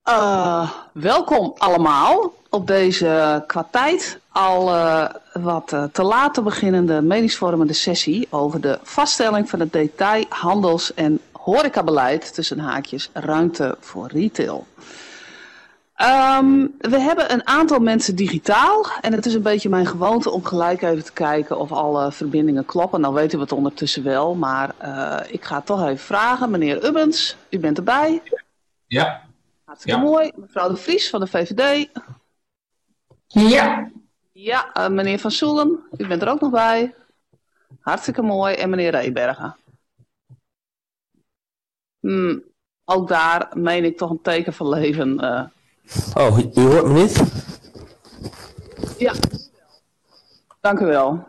Welkom allemaal op deze qua tijd al wat te laat beginnende meningsvormende sessie over de vaststelling van het detail, handels- en horecabeleid tussen haakjes ruimte voor retail. We hebben een aantal mensen digitaal en het is een beetje mijn gewoonte om gelijk even te kijken of alle verbindingen kloppen. Nou weten we het ondertussen wel, maar ik ga toch even vragen. Meneer Ubbens, u bent erbij? Ja. Hartstikke mooi. Mevrouw de Vries van de VVD? Ja. Ja, meneer Van Soelen, u bent er ook nog bij. Hartstikke mooi. En meneer Reebergen? Ook daar meen ik toch een teken van leven. Oh, u hoort me niet? Ja, dank u wel.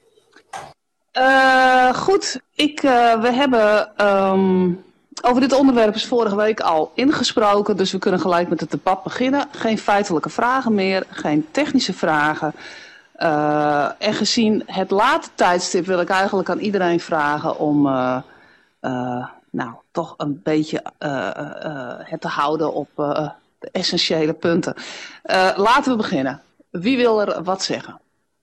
Goed, we hebben over dit onderwerp is vorige week al ingesproken, dus we kunnen gelijk met het debat beginnen. Geen feitelijke vragen meer, geen technische vragen. En gezien het late tijdstip wil ik eigenlijk aan iedereen vragen om toch een beetje het te houden op de essentiële punten. Laten we beginnen. Wie wil er wat zeggen?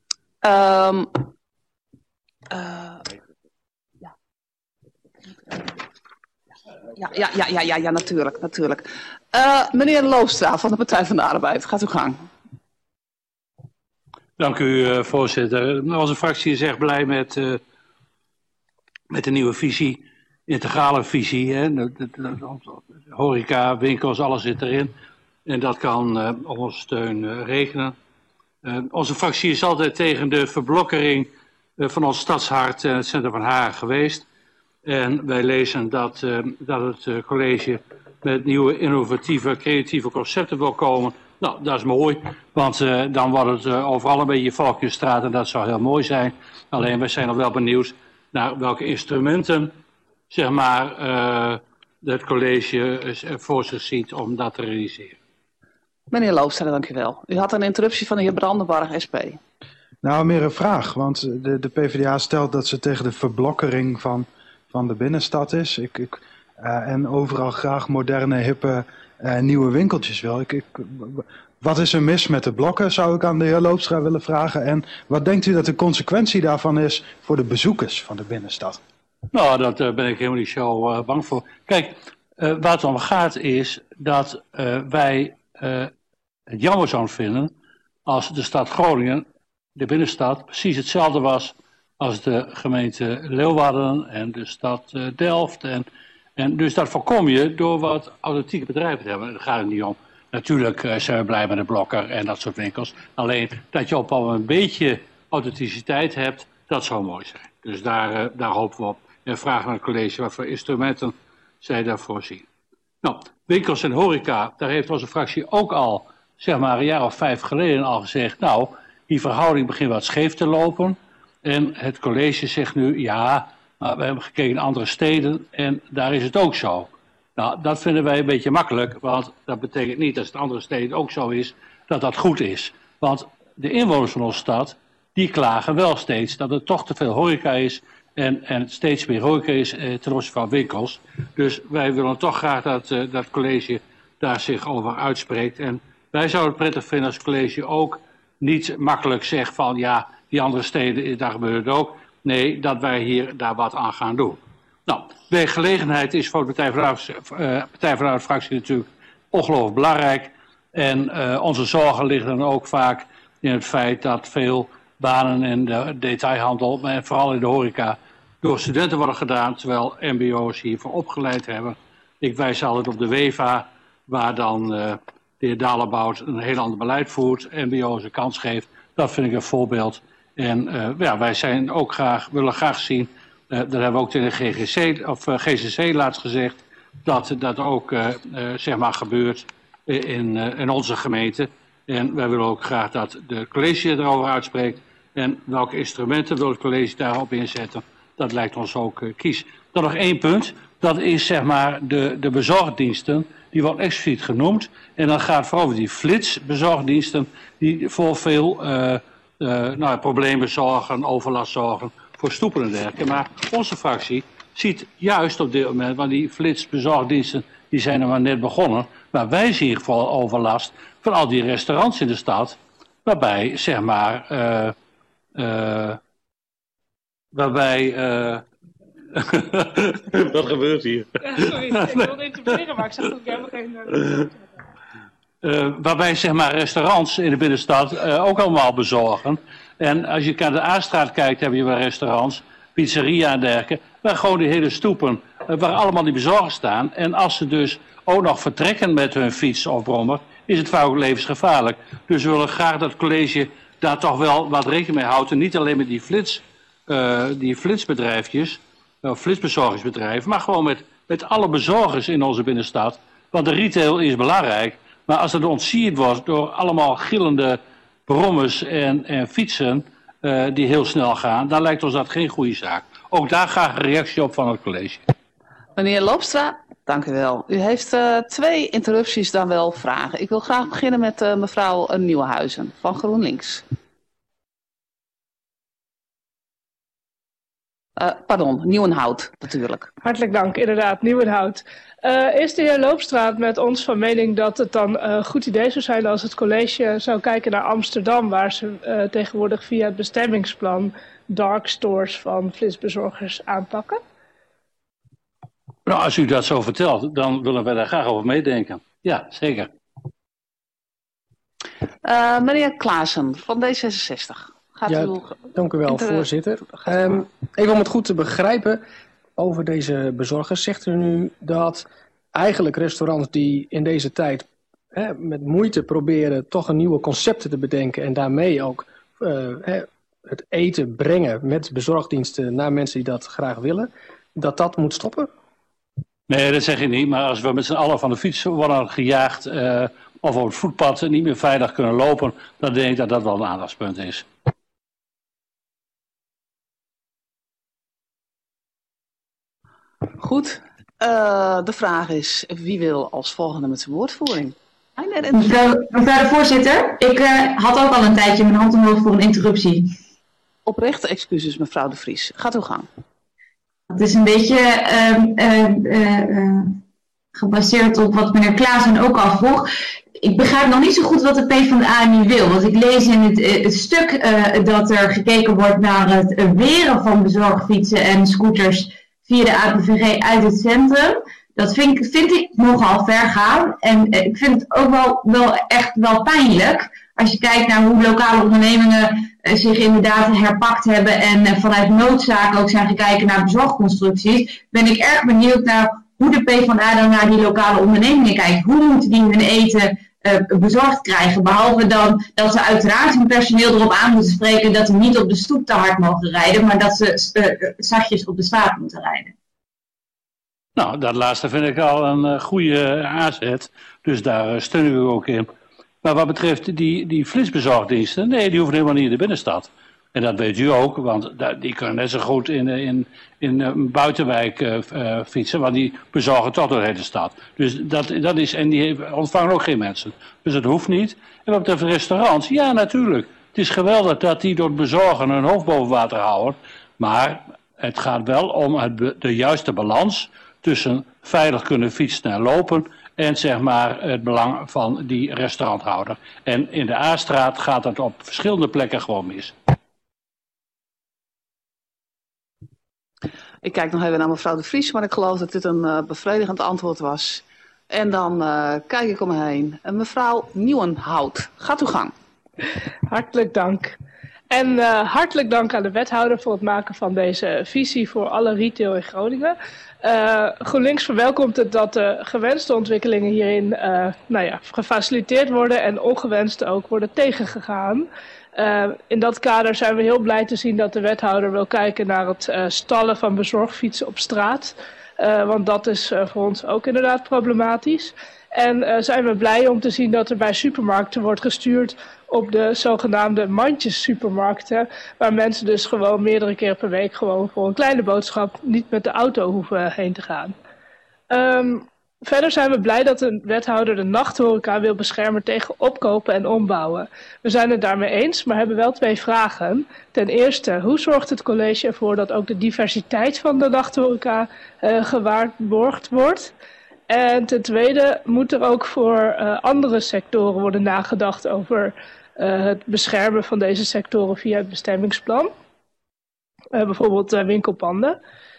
Ja, natuurlijk. Meneer Loostra van de Partij van de Arbeid, gaat uw gang. Dank u, voorzitter. Onze fractie is erg blij met de nieuwe visie, integrale visie. Hè. Horeca, winkels, alles zit erin. En dat kan op onze steun rekenen. Onze fractie is altijd tegen de verblokkering van ons stadshart en het centrum van Hagen geweest. En wij lezen dat het college met nieuwe, innovatieve, creatieve concepten wil komen. Nou, dat is mooi, want dan wordt het overal een beetje Valkjesstraat en dat zou heel mooi zijn. Alleen, wij zijn nog wel benieuwd naar welke instrumenten, zeg maar, het college voor zich ziet om dat te realiseren. Meneer Loostra, dank u wel. U had een interruptie van de heer Brandenburg, SP. Nou, meer een vraag, want de PvdA stelt dat ze tegen de verblokkering van de binnenstad is. En overal graag moderne, hippe, nieuwe winkeltjes wil. Wat is er mis met de blokken, zou ik aan de heer Loopstra willen vragen. En wat denkt u dat de consequentie daarvan is voor de bezoekers van de binnenstad? Nou, daar ben ik helemaal niet zo bang voor. Kijk, waar het om gaat is dat wij het jammer zouden vinden als de stad Groningen, de binnenstad, precies hetzelfde was als de gemeente Leeuwarden en de stad Delft. En dus dat voorkom je door wat authentieke bedrijven te hebben. Daar gaat het niet om. Natuurlijk zijn we blij met de Blokker en dat soort winkels. Alleen dat je op al een beetje authenticiteit hebt, dat zou mooi zijn. Dus daar hopen we op. En vragen aan het college wat voor instrumenten zij daarvoor zien. Nou, winkels en horeca, daar heeft onze fractie ook al, zeg maar een jaar of 5 geleden al gezegd, nou, die verhouding begint wat scheef te lopen. En het college zegt nu, ja, maar we hebben gekeken naar andere steden en daar is het ook zo. Nou, dat vinden wij een beetje makkelijk, want dat betekent niet als het andere steden ook zo is, dat dat goed is. Want de inwoners van onze stad, die klagen wel steeds dat er toch te veel horeca is en steeds meer horeca is ten opzichte van winkels. Dus wij willen toch graag dat het college daar zich over uitspreekt. En wij zouden het prettig vinden als het college ook niet makkelijk zegt van ja, die andere steden, daar gebeurt het ook. Nee, dat wij daar wat aan gaan doen. Nou, werkgelegenheid is voor de Partij van de fractie natuurlijk ongelooflijk belangrijk. En onze zorgen liggen dan ook vaak in het feit dat veel banen in de detailhandel, maar vooral in de horeca, door studenten worden gedaan, terwijl mbo's hiervoor opgeleid hebben. Ik wijs altijd op de WEVA, waar dan de heer Dalebout een heel ander beleid voert, mbo's een kans geeft. Dat vind ik een voorbeeld. En wij zijn ook willen graag zien, dat hebben we ook tegen de GCC laatst gezegd, dat dat ook zeg maar gebeurt in onze gemeente. En wij willen ook graag dat de college erover uitspreekt. En welke instrumenten wil het college daarop inzetten, dat lijkt ons ook kies. Dan nog 1 punt, dat is zeg maar de bezorgdiensten, die worden expliciet genoemd. En dan gaat het vooral over die flitsbezorgdiensten, die voor veel problemen zorgen, overlast zorgen, voor stoepen en dergelijke. Maar onze fractie ziet juist op dit moment, want die flitsbezorgdiensten, die zijn er maar net begonnen, Maar wij zien in ieder geval overlast van al die restaurants in de stad, waarbij, zeg maar, wat gebeurt hier? Ja, sorry, ik wilde interpreteren, maar ik zag dat ik helemaal geen... Waarbij, zeg maar, restaurants in de binnenstad ook allemaal bezorgen. En als je naar de A-straat kijkt, heb je wel restaurants, pizzeria en dergelijke, waar gewoon die hele stoepen, waar allemaal die bezorgers staan. En als ze dus ook nog vertrekken met hun fiets of brommer, is het vaak ook levensgevaarlijk. Dus we willen graag dat het college daar toch wel wat rekening mee houdt. En niet alleen met die flitsbedrijfjes, flitsbezorgingsbedrijven, maar gewoon met alle bezorgers in onze binnenstad. Want de retail is belangrijk. Maar als het ontsierd wordt door allemaal gillende brommers en fietsen die heel snel gaan, dan lijkt ons dat geen goede zaak. Ook daar graag een reactie op van het college. Meneer Loopstra, dank u wel. U heeft 2 interrupties, dan wel vragen. Ik wil graag beginnen met mevrouw Nieuwenhuizen van GroenLinks. Pardon, Nieuwenhout natuurlijk. Hartelijk dank, inderdaad, Nieuwenhout. Is de heer Loopstra met ons van mening dat het dan een goed idee zou zijn als het college zou kijken naar Amsterdam, waar ze tegenwoordig via het bestemmingsplan dark stores van flitsbezorgers aanpakken? Nou, als u dat zo vertelt, dan willen wij daar graag over meedenken. Ja, zeker. Meneer Klaassen van D66. Dank u wel, voorzitter. Even om het goed te begrijpen over deze bezorgers. Zegt u nu dat eigenlijk restaurants die in deze tijd met moeite proberen toch een nieuwe concepten te bedenken en daarmee ook het eten brengen met bezorgdiensten naar mensen die dat graag willen, dat moet stoppen? Nee, dat zeg ik niet. Maar als we met z'n allen van de fiets worden gejaagd of op het voetpad niet meer veilig kunnen lopen, dan denk ik dat dat wel een aandachtspunt is. Goed, de vraag is, wie wil als volgende met zijn woordvoering? Mevrouw de voorzitter, ik had ook al een tijdje mijn hand omhoog voor een interruptie. Oprechte excuses, mevrouw de Vries. Gaat uw gang. Het is een beetje gebaseerd op wat meneer Klaassen ook al vroeg. Ik begrijp nog niet zo goed wat de PvdA nu wil. Want ik lees in het stuk dat er gekeken wordt naar het weren van bezorgfietsen en scooters via de APVG uit het centrum. Dat vind ik nogal ver gaan. En ik vind het ook wel echt pijnlijk. Als je kijkt naar hoe lokale ondernemingen zich inderdaad herpakt hebben en vanuit noodzaak ook zijn gekeken naar bezorgconstructies, ben ik erg benieuwd naar hoe de PvdA dan naar die lokale ondernemingen kijkt. Hoe moeten die hun eten bezorgd krijgen? Behalve dan dat ze uiteraard hun personeel erop aan moeten spreken dat ze niet op de stoep te hard mogen rijden, maar dat ze zachtjes op de straat moeten rijden. Nou, dat laatste vind ik al een goede aanzet. Dus daar steun ik u ook in. Maar wat betreft die flitsbezorgdiensten, nee, die hoeven helemaal niet in de binnenstad. En dat weet u ook, want die kunnen net zo goed in een buitenwijk fietsen, want die bezorgen toch door de hele stad. Dus dat is, en die ontvangen ook geen mensen. Dus dat hoeft niet. En wat betreft restaurants, ja natuurlijk. Het is geweldig dat die door het bezorgen hun hoofd boven water houden. Maar het gaat wel om de juiste balans tussen veilig kunnen fietsen en lopen en zeg maar het belang van die restauranthouder. En in de A-straat gaat dat op verschillende plekken gewoon mis. Ik kijk nog even naar mevrouw de Vries, maar ik geloof dat dit een bevredigend antwoord was. En dan kijk ik om me heen. Mevrouw Nieuwenhout, gaat uw gang. Hartelijk dank. En hartelijk dank aan de wethouder voor het maken van deze visie voor alle retail in Groningen. GroenLinks verwelkomt het dat de gewenste ontwikkelingen hierin gefaciliteerd worden en ongewenste ook worden tegengegaan. In dat kader zijn we heel blij te zien dat de wethouder wil kijken naar het stallen van bezorgfietsen op straat. Want dat is voor ons ook inderdaad problematisch. En zijn we blij om te zien dat er bij supermarkten wordt gestuurd op de zogenaamde mandjessupermarkten, waar mensen dus gewoon meerdere keer per week gewoon voor een kleine boodschap niet met de auto hoeven heen te gaan. Verder zijn we blij dat de wethouder de nachthoreca wil beschermen tegen opkopen en ombouwen. We zijn het daarmee eens, maar hebben wel 2 vragen. Ten eerste, hoe zorgt het college ervoor dat ook de diversiteit van de nachthoreca gewaarborgd wordt? En ten tweede moet er ook voor andere sectoren worden nagedacht over het beschermen van deze sectoren via het bestemmingsplan. Bijvoorbeeld winkelpanden.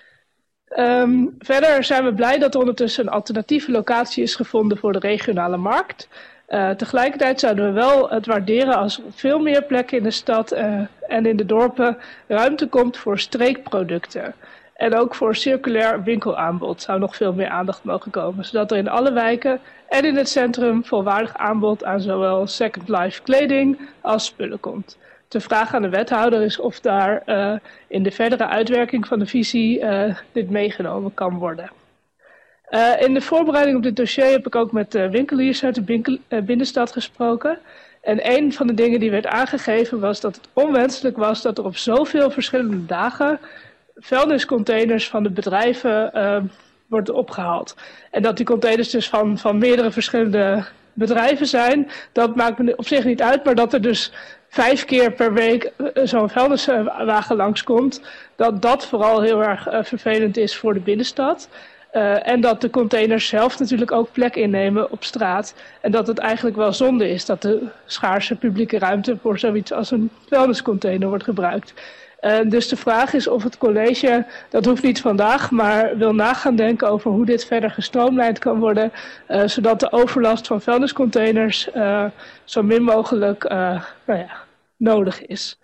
Verder zijn we blij dat er ondertussen een alternatieve locatie is gevonden voor de regionale markt. Tegelijkertijd zouden we wel het waarderen als er op veel meer plekken in de stad en in de dorpen ruimte komt voor streekproducten. En ook voor circulair winkelaanbod zou nog veel meer aandacht mogen komen. Zodat er in alle wijken en in het centrum volwaardig aanbod aan zowel Second Life kleding als spullen komt. De vraag aan de wethouder is of daar in de verdere uitwerking van de visie dit meegenomen kan worden. In de voorbereiding op dit dossier heb ik ook met winkeliers uit de binnenstad gesproken. En een van de dingen die werd aangegeven was dat het onwenselijk was dat er op zoveel verschillende dagen vuilniscontainers van de bedrijven worden opgehaald. En dat die containers dus van meerdere verschillende bedrijven zijn, dat maakt me op zich niet uit, maar dat er dus 5 keer per week zo'n vuilniswagen langskomt, dat vooral heel erg vervelend is voor de binnenstad. En dat de containers zelf natuurlijk ook plek innemen op straat. En dat het eigenlijk wel zonde is dat de schaarse publieke ruimte voor zoiets als een vuilniscontainer wordt gebruikt. Dus de vraag is of het college, dat hoeft niet vandaag, maar wil nagaan denken over hoe dit verder gestroomlijnd kan worden. Zodat de overlast van vuilniscontainers zo min mogelijk nodig is.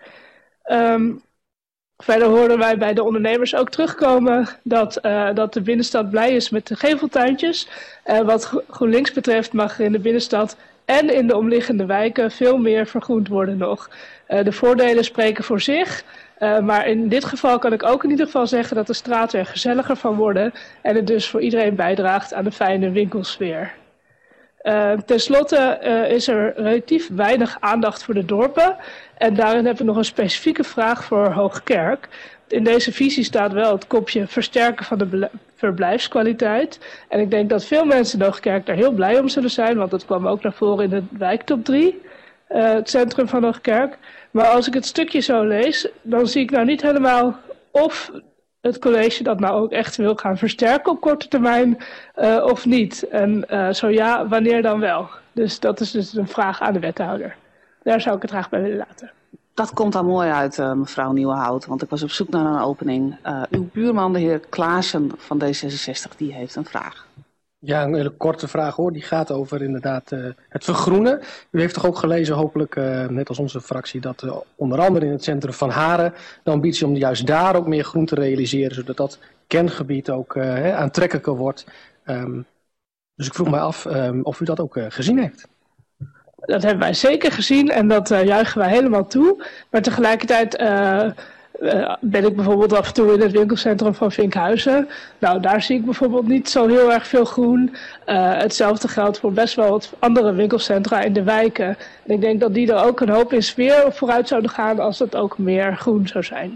Verder horen wij bij de ondernemers ook terugkomen dat de binnenstad blij is met de geveltuintjes. Wat GroenLinks betreft mag er in de binnenstad en in de omliggende wijken veel meer vergroend worden nog. De voordelen spreken voor zich. Maar in dit geval kan ik ook in ieder geval zeggen dat de straten er gezelliger van worden. En het dus voor iedereen bijdraagt aan de fijne winkelsfeer. Ten slotte is er relatief weinig aandacht voor de dorpen. En daarin hebben we nog een specifieke vraag voor Hoogkerk. In deze visie staat wel het kopje versterken van de verblijfskwaliteit. En ik denk dat veel mensen in Hoogkerk daar heel blij om zullen zijn. Want dat kwam ook naar voren in de wijktop 3. Het centrum van Hoogkerk. Maar als ik het stukje zo lees, dan zie ik nou niet helemaal of het college dat nou ook echt wil gaan versterken op korte termijn of niet. En zo ja, wanneer dan wel? Dus dat is dus een vraag aan de wethouder. Daar zou ik het graag bij willen laten. Dat komt dan mooi uit, mevrouw Nieuwenhout, want ik was op zoek naar een opening. Uw buurman, de heer Klaassen van D66, die heeft een vraag. Ja, een hele korte vraag hoor. Die gaat over inderdaad het vergroenen. U heeft toch ook gelezen, hopelijk, net als onze fractie, dat onder andere in het centrum van Haren de ambitie om juist daar ook meer groen te realiseren, zodat dat kengebied ook aantrekkelijker wordt. Dus ik vroeg mij af of u dat ook gezien heeft. Dat hebben wij zeker gezien en dat juichen wij helemaal toe. Maar tegelijkertijd ben ik bijvoorbeeld af en toe in het winkelcentrum van Vinkhuizen. Nou, daar zie ik bijvoorbeeld niet zo heel erg veel groen. Hetzelfde geldt voor best wel wat andere winkelcentra in de wijken. En ik denk dat die er ook een hoop in sfeer vooruit zouden gaan als het ook meer groen zou zijn.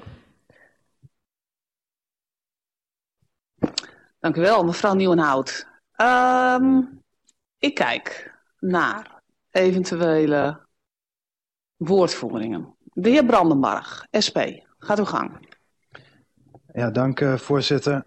Dank u wel, mevrouw Nieuwenhout. Ik kijk naar eventuele woordvoeringen. De heer Brandenburg, SP. Gaat uw gang. Ja, dank voorzitter.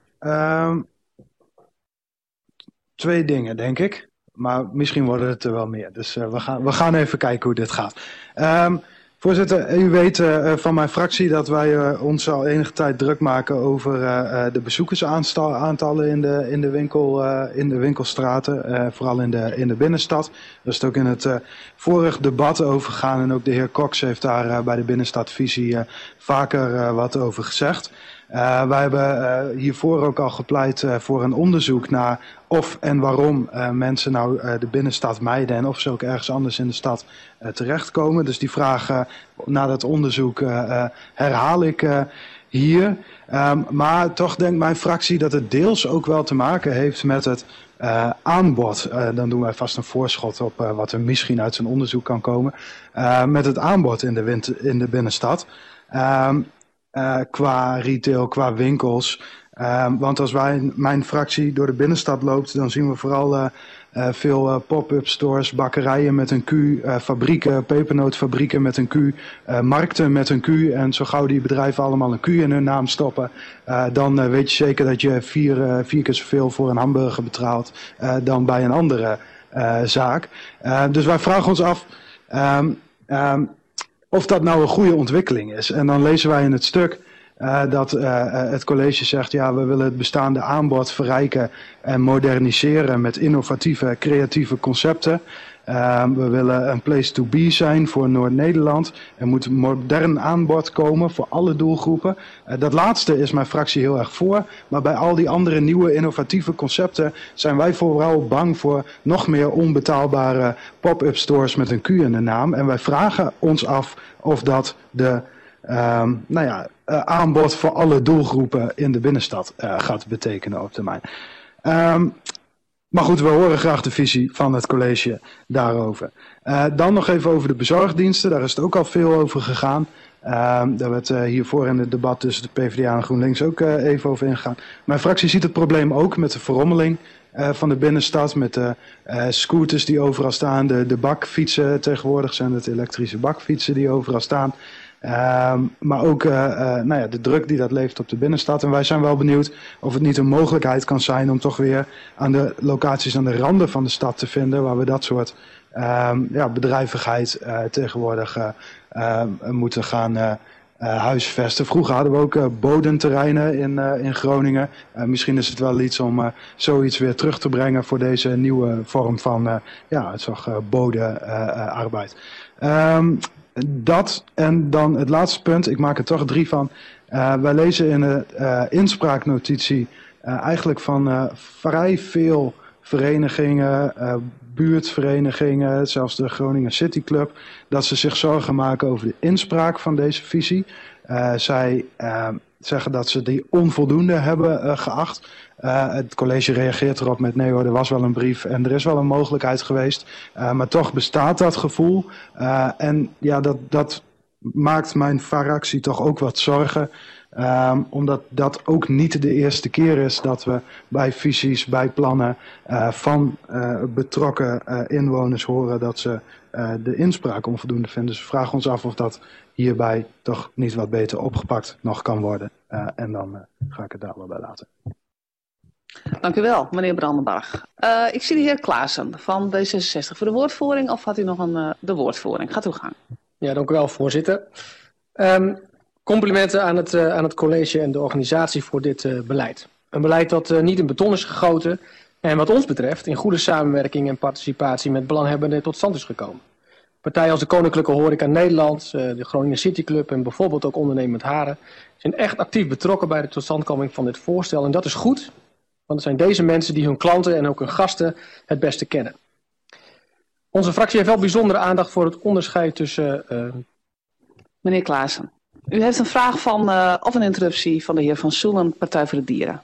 2 dingen, denk ik. Maar misschien worden het er wel meer. Dus we gaan even kijken hoe dit gaat. Voorzitter, u weet van mijn fractie dat wij ons al enige tijd druk maken over de bezoekersaantallen in de winkelstraten. Vooral in de binnenstad. Daar is het ook in het vorig debat over gegaan. En ook de heer Cox heeft daar bij de binnenstadvisie vaker wat over gezegd. Wij hebben hiervoor ook al gepleit voor een onderzoek naar of en waarom mensen nou de binnenstad mijden en of ze ook ergens anders in de stad terechtkomen. Dus die vraag naar dat onderzoek herhaal ik hier. Maar toch denkt mijn fractie dat het deels ook wel te maken heeft met het aanbod. Dan doen wij vast een voorschot op wat er misschien uit zo'n onderzoek kan komen. Met het aanbod in de binnenstad. Qua retail, qua winkels. Want als mijn fractie door de binnenstad loopt, dan zien we vooral veel pop-up stores, bakkerijen met een Q, fabrieken, pepernootfabrieken met een Q, markten met een Q. En zo gauw die bedrijven allemaal een Q in hun naam stoppen, dan weet je zeker dat je vier keer zoveel voor een hamburger betaalt dan bij een andere zaak. Dus wij vragen ons af of dat nou een goede ontwikkeling is. En dan lezen wij in het stuk dat het college zegt, ja, we willen het bestaande aanbod verrijken en moderniseren met innovatieve, creatieve concepten. We willen een place to be zijn voor Noord-Nederland. Er moet een modern aanbod komen voor alle doelgroepen. Dat laatste is mijn fractie heel erg voor. Maar bij al die andere nieuwe innovatieve concepten zijn wij vooral bang voor nog meer onbetaalbare pop-up stores met een Q in de naam. En wij vragen ons af of dat de aanbod voor alle doelgroepen in de binnenstad gaat betekenen op termijn. Maar goed, we horen graag de visie van het college daarover. Dan nog even over de bezorgdiensten. Daar is het ook al veel over gegaan. Daar werd hiervoor in het debat tussen de PvdA en GroenLinks ook even over ingegaan. Mijn fractie ziet het probleem ook met de verrommeling van de binnenstad. Met de scooters die overal staan. De bakfietsen, tegenwoordig zijn het elektrische bakfietsen die overal staan. Maar ook de druk die dat levert op de binnenstad. En wij zijn wel benieuwd of het niet een mogelijkheid kan zijn om toch weer aan de locaties aan de randen van de stad te vinden, waar we dat soort bedrijvigheid tegenwoordig moeten gaan huisvesten. Vroeger hadden we ook bodenterreinen in Groningen. Misschien is het wel iets om zoiets weer terug te brengen voor deze nieuwe vorm van bodenarbeid. Dat en dan het laatste punt, ik maak er toch 3 van. Wij lezen in de inspraaknotitie eigenlijk van vrij veel verenigingen, buurtverenigingen, zelfs de Groningen City Club, dat ze zich zorgen maken over de inspraak van deze visie. Zij zeggen dat ze die onvoldoende hebben geacht. Het college reageert erop met nee hoor, er was wel een brief en er is wel een mogelijkheid geweest. Maar toch bestaat dat gevoel. En ja, dat maakt mijn fractie toch ook wat zorgen. Omdat dat ook niet de eerste keer is dat we bij visies, bij plannen van betrokken inwoners horen dat ze de inspraak onvoldoende vinden. Dus we vragen ons af of dat hierbij toch niet wat beter opgepakt nog kan worden. En dan ga ik het daar wel bij laten. Dank u wel, meneer Brandenburg. Ik zie de heer Klaassen van D66 voor de woordvoering. Of had u nog de woordvoering? Gaat u gaan. Ja, dank u wel, voorzitter. Complimenten aan het college en de organisatie voor dit beleid. Een beleid dat niet in beton is gegoten en wat ons betreft in goede samenwerking en participatie met belanghebbenden tot stand is gekomen. Partijen als de Koninklijke Horeca Nederland, de Groningen City Club en bijvoorbeeld ook Ondernemend Haren zijn echt actief betrokken bij de totstandkoming van dit voorstel. En dat is goed, want het zijn deze mensen die hun klanten en ook hun gasten het beste kennen. Onze fractie heeft wel bijzondere aandacht voor het onderscheid tussen... Meneer Klaassen, u heeft een vraag of een interruptie van de heer Van Soelen, Partij voor de Dieren.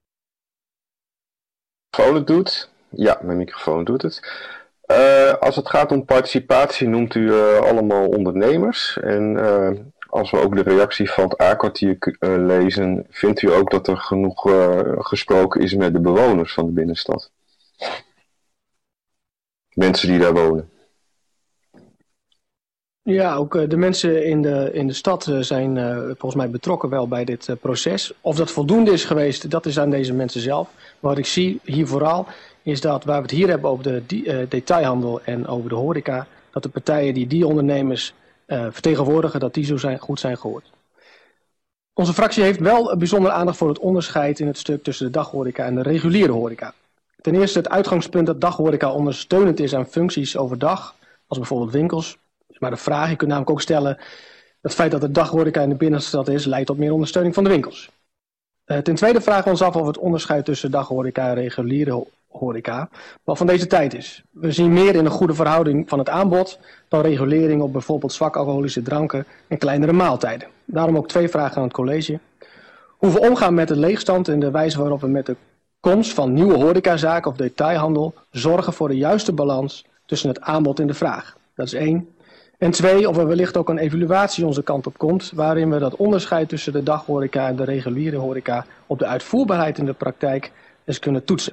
Microfoon het doet? Ja, mijn microfoon doet het. Als het gaat om participatie noemt u allemaal ondernemers. En als we ook de reactie van het A-kwartier lezen, vindt u ook dat er genoeg gesproken is met de bewoners van de binnenstad? Mensen die daar wonen. Ja, ook de mensen in de stad zijn volgens mij betrokken wel bij dit proces. Of dat voldoende is geweest, dat is aan deze mensen zelf. Wat ik zie hier vooral is dat waar we het hier hebben over de detailhandel en over de horeca, dat de partijen die ondernemers vertegenwoordigen, dat die zo goed zijn gehoord. Onze fractie heeft wel bijzondere aandacht voor het onderscheid in het stuk tussen de daghoreca en de reguliere horeca. Ten eerste het uitgangspunt dat daghoreca ondersteunend is aan functies overdag, als bijvoorbeeld winkels. Maar de vraag, je kunt namelijk ook stellen, het feit dat de daghoreca in de binnenstad is, leidt tot meer ondersteuning van de winkels. Ten tweede vragen we ons af of het onderscheid tussen daghoreca en reguliere horeca wat van deze tijd is. We zien meer in een goede verhouding van het aanbod dan regulering op bijvoorbeeld zwak alcoholische dranken en kleinere maaltijden. Daarom ook 2 vragen aan het college. Hoe we omgaan met de leegstand en de wijze waarop we met de komst van nieuwe horecazaken of detailhandel zorgen voor de juiste balans tussen het aanbod en de vraag. Dat is 1. En 2, of er wellicht ook een evaluatie onze kant op komt, waarin we dat onderscheid tussen de daghoreca en de reguliere horeca op de uitvoerbaarheid in de praktijk eens kunnen toetsen.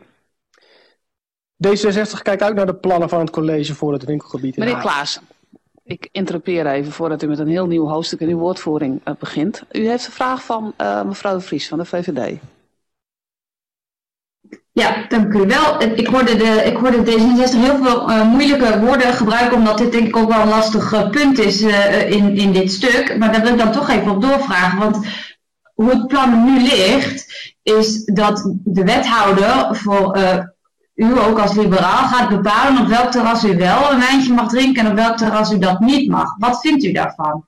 D66 kijkt uit naar de plannen van het college voor het winkelgebied in Meneer Haarlem. Klaas, ik interrupeer even voordat u met een heel nieuw hoofdstuk in uw woordvoering begint. U heeft een vraag van mevrouw de Vries van de VVD. Ja, dank u wel. Ik hoorde D66 heel veel moeilijke woorden gebruiken, omdat dit denk ik ook wel een lastig punt is in dit stuk. Maar daar wil ik dan toch even op doorvragen. Want hoe het plan nu ligt, is dat de wethouder voor u ook als liberaal gaat bepalen op welk terras u wel een wijntje mag drinken en op welk terras u dat niet mag. Wat vindt u daarvan?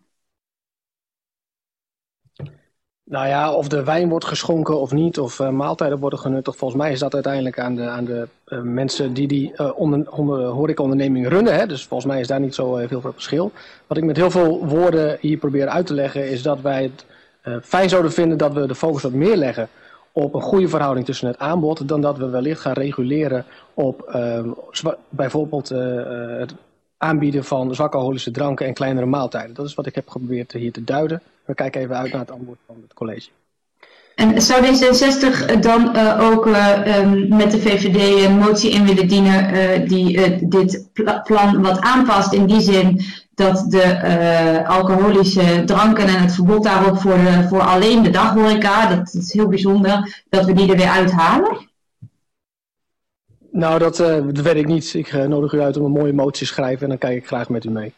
Nou ja, of de wijn wordt geschonken of niet, of maaltijden worden genuttigd, volgens mij is dat uiteindelijk aan de mensen die horecaonderneming runnen. Hè? Dus volgens mij is daar niet zo heel veel verschil. Wat ik met heel veel woorden hier probeer uit te leggen, is dat wij het fijn zouden vinden dat we de focus wat meer leggen op een goede verhouding tussen het aanbod, dan dat we wellicht gaan reguleren op bijvoorbeeld het aanbieden van zwakalcoholische dranken en kleinere maaltijden. Dat is wat ik heb geprobeerd hier te duiden. We kijken even uit naar het antwoord van het college. En zou D66 dan ook met de VVD een motie in willen dienen die dit plan wat aanpast in die zin dat de alcoholische dranken en het verbod daarop voor alleen de daghoreca, dat is heel bijzonder, dat we die er weer uithalen? Nou, dat weet ik niet. Ik nodig u uit om een mooie motie te schrijven en dan kijk ik graag met u mee.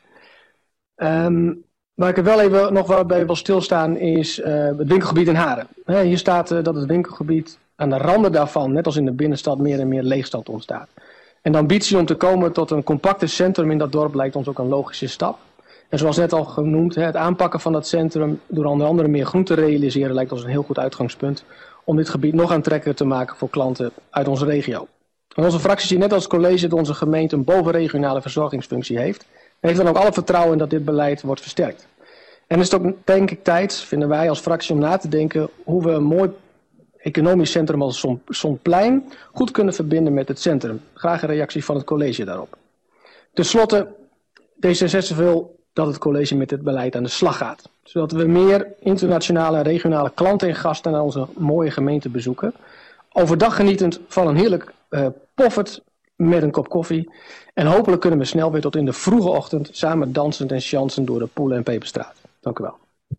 Waar ik er wel even nog wat bij wil stilstaan is het winkelgebied in Haren. Hier staat dat het winkelgebied aan de randen daarvan, net als in de binnenstad, meer en meer leegstand ontstaat. En de ambitie om te komen tot een compacte centrum in dat dorp lijkt ons ook een logische stap. En zoals net al genoemd, het aanpakken van dat centrum door onder andere meer groen te realiseren lijkt ons een heel goed uitgangspunt om dit gebied nog aantrekkelijker te maken voor klanten uit onze regio. En onze fractie ziet net als het college dat onze gemeente een bovenregionale verzorgingsfunctie heeft. En heeft dan ook alle vertrouwen in dat dit beleid wordt versterkt. En is het ook denk ik tijd, vinden wij als fractie, om na te denken hoe we een mooi economisch centrum als Zonplein goed kunnen verbinden met het centrum. Graag een reactie van het college daarop. Ten slotte, D66 wil dat het college met dit beleid aan de slag gaat. Zodat we meer internationale en regionale klanten en gasten naar onze mooie gemeente bezoeken. Overdag genietend van een heerlijk poffert met een kop koffie. En hopelijk kunnen we snel weer tot in de vroege ochtend samen dansend en chansend door de Poelen en Peperstraat. Dank u wel.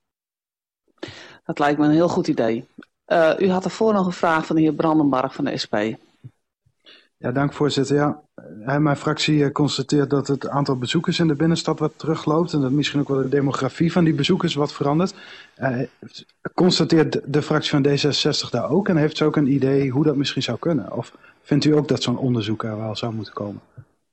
Dat lijkt me een heel goed idee. U had ervoor nog een vraag van de heer Brandenbarg van de SP. Ja, dank voorzitter. Ja, mijn fractie constateert dat het aantal bezoekers in de binnenstad wat terugloopt en dat misschien ook wel de demografie van die bezoekers wat verandert. Constateert de fractie van D66 daar ook en heeft ze ook een idee hoe dat misschien zou kunnen? Of vindt u ook dat zo'n onderzoek er wel zou moeten komen?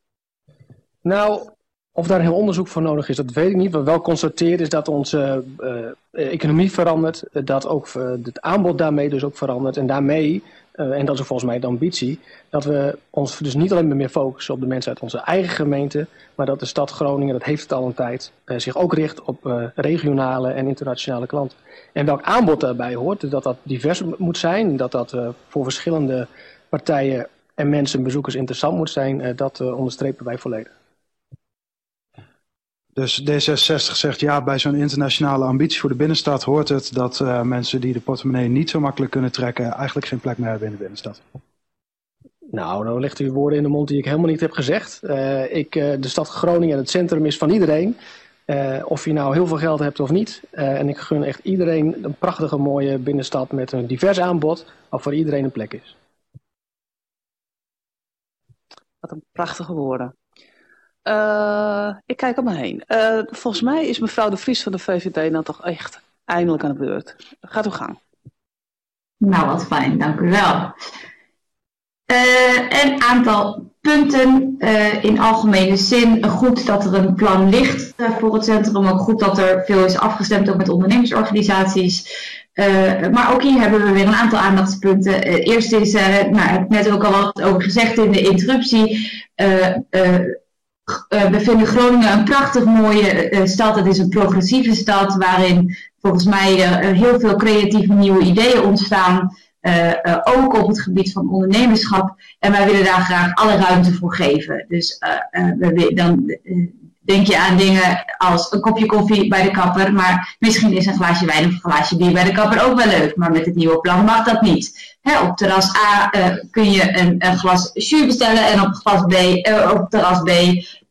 Nou, of daar een heel onderzoek voor nodig is, dat weet ik niet. Wat wel constateert is dat onze economie verandert, dat ook het aanbod daarmee dus ook verandert en daarmee, en dat is volgens mij de ambitie, dat we ons dus niet alleen meer focussen op de mensen uit onze eigen gemeente, maar dat de stad Groningen, dat heeft het al een tijd, zich ook richt op regionale en internationale klanten. En welk aanbod daarbij hoort, dat dat divers moet zijn, dat dat voor verschillende partijen en mensen en bezoekers interessant moet zijn, dat onderstrepen wij volledig. Dus D66 zegt ja, bij zo'n internationale ambitie voor de binnenstad hoort het dat mensen die de portemonnee niet zo makkelijk kunnen trekken eigenlijk geen plek meer hebben in de binnenstad. Nou, dan legt u woorden in de mond die ik helemaal niet heb gezegd. De stad Groningen en het centrum is van iedereen. Of je nou heel veel geld hebt of niet. En ik gun echt iedereen een prachtige mooie binnenstad met een divers aanbod, waar voor iedereen een plek is. Wat een prachtige woorden. Ik kijk om me heen. Volgens mij is mevrouw de Vries van de VVD nou toch echt eindelijk aan de beurt. Gaat uw gang. Nou, wat fijn. Dank u wel. Een aantal punten in algemene zin. Goed dat er een plan ligt voor het centrum. Ook goed dat er veel is afgestemd ook met ondernemersorganisaties. Maar ook hier hebben we weer een aantal aandachtspunten. Eerst is, ik heb net ook al wat over gezegd in de interruptie. We vinden Groningen een prachtig mooie stad. Het is een progressieve stad waarin volgens mij heel veel creatieve nieuwe ideeën ontstaan. Ook op het gebied van ondernemerschap. En wij willen daar graag alle ruimte voor geven. Dus denk je aan dingen als een kopje koffie bij de kapper. Maar misschien is een glaasje wijn of een glaasje bier bij de kapper ook wel leuk. Maar met het nieuwe plan mag dat niet. Op terras A kun je een glas jus bestellen en op terras B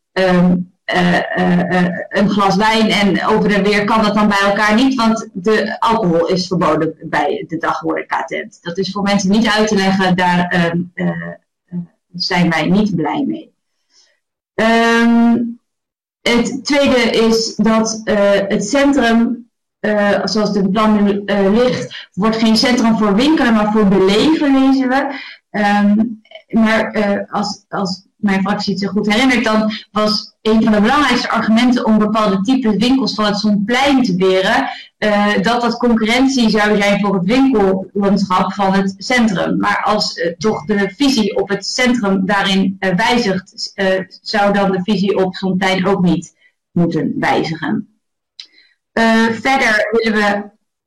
een glas wijn. En over en weer kan dat dan bij elkaar niet, want de alcohol is verboden bij de daghorecatent. Dat is voor mensen niet uit te leggen, daar zijn wij niet blij mee. Het tweede is dat het centrum, zoals het in het plan nu ligt, wordt geen centrum voor winkelen, maar voor beleven, lezen we. Maar als mijn fractie het zich goed herinnert, dan was een van de belangrijkste argumenten om bepaalde types winkels van het Zonplein te weren, dat concurrentie zou zijn voor het winkellandschap van het centrum. Maar als toch de visie op het centrum daarin wijzigt, zou dan de visie op Zonplein ook niet moeten wijzigen. Verder willen we...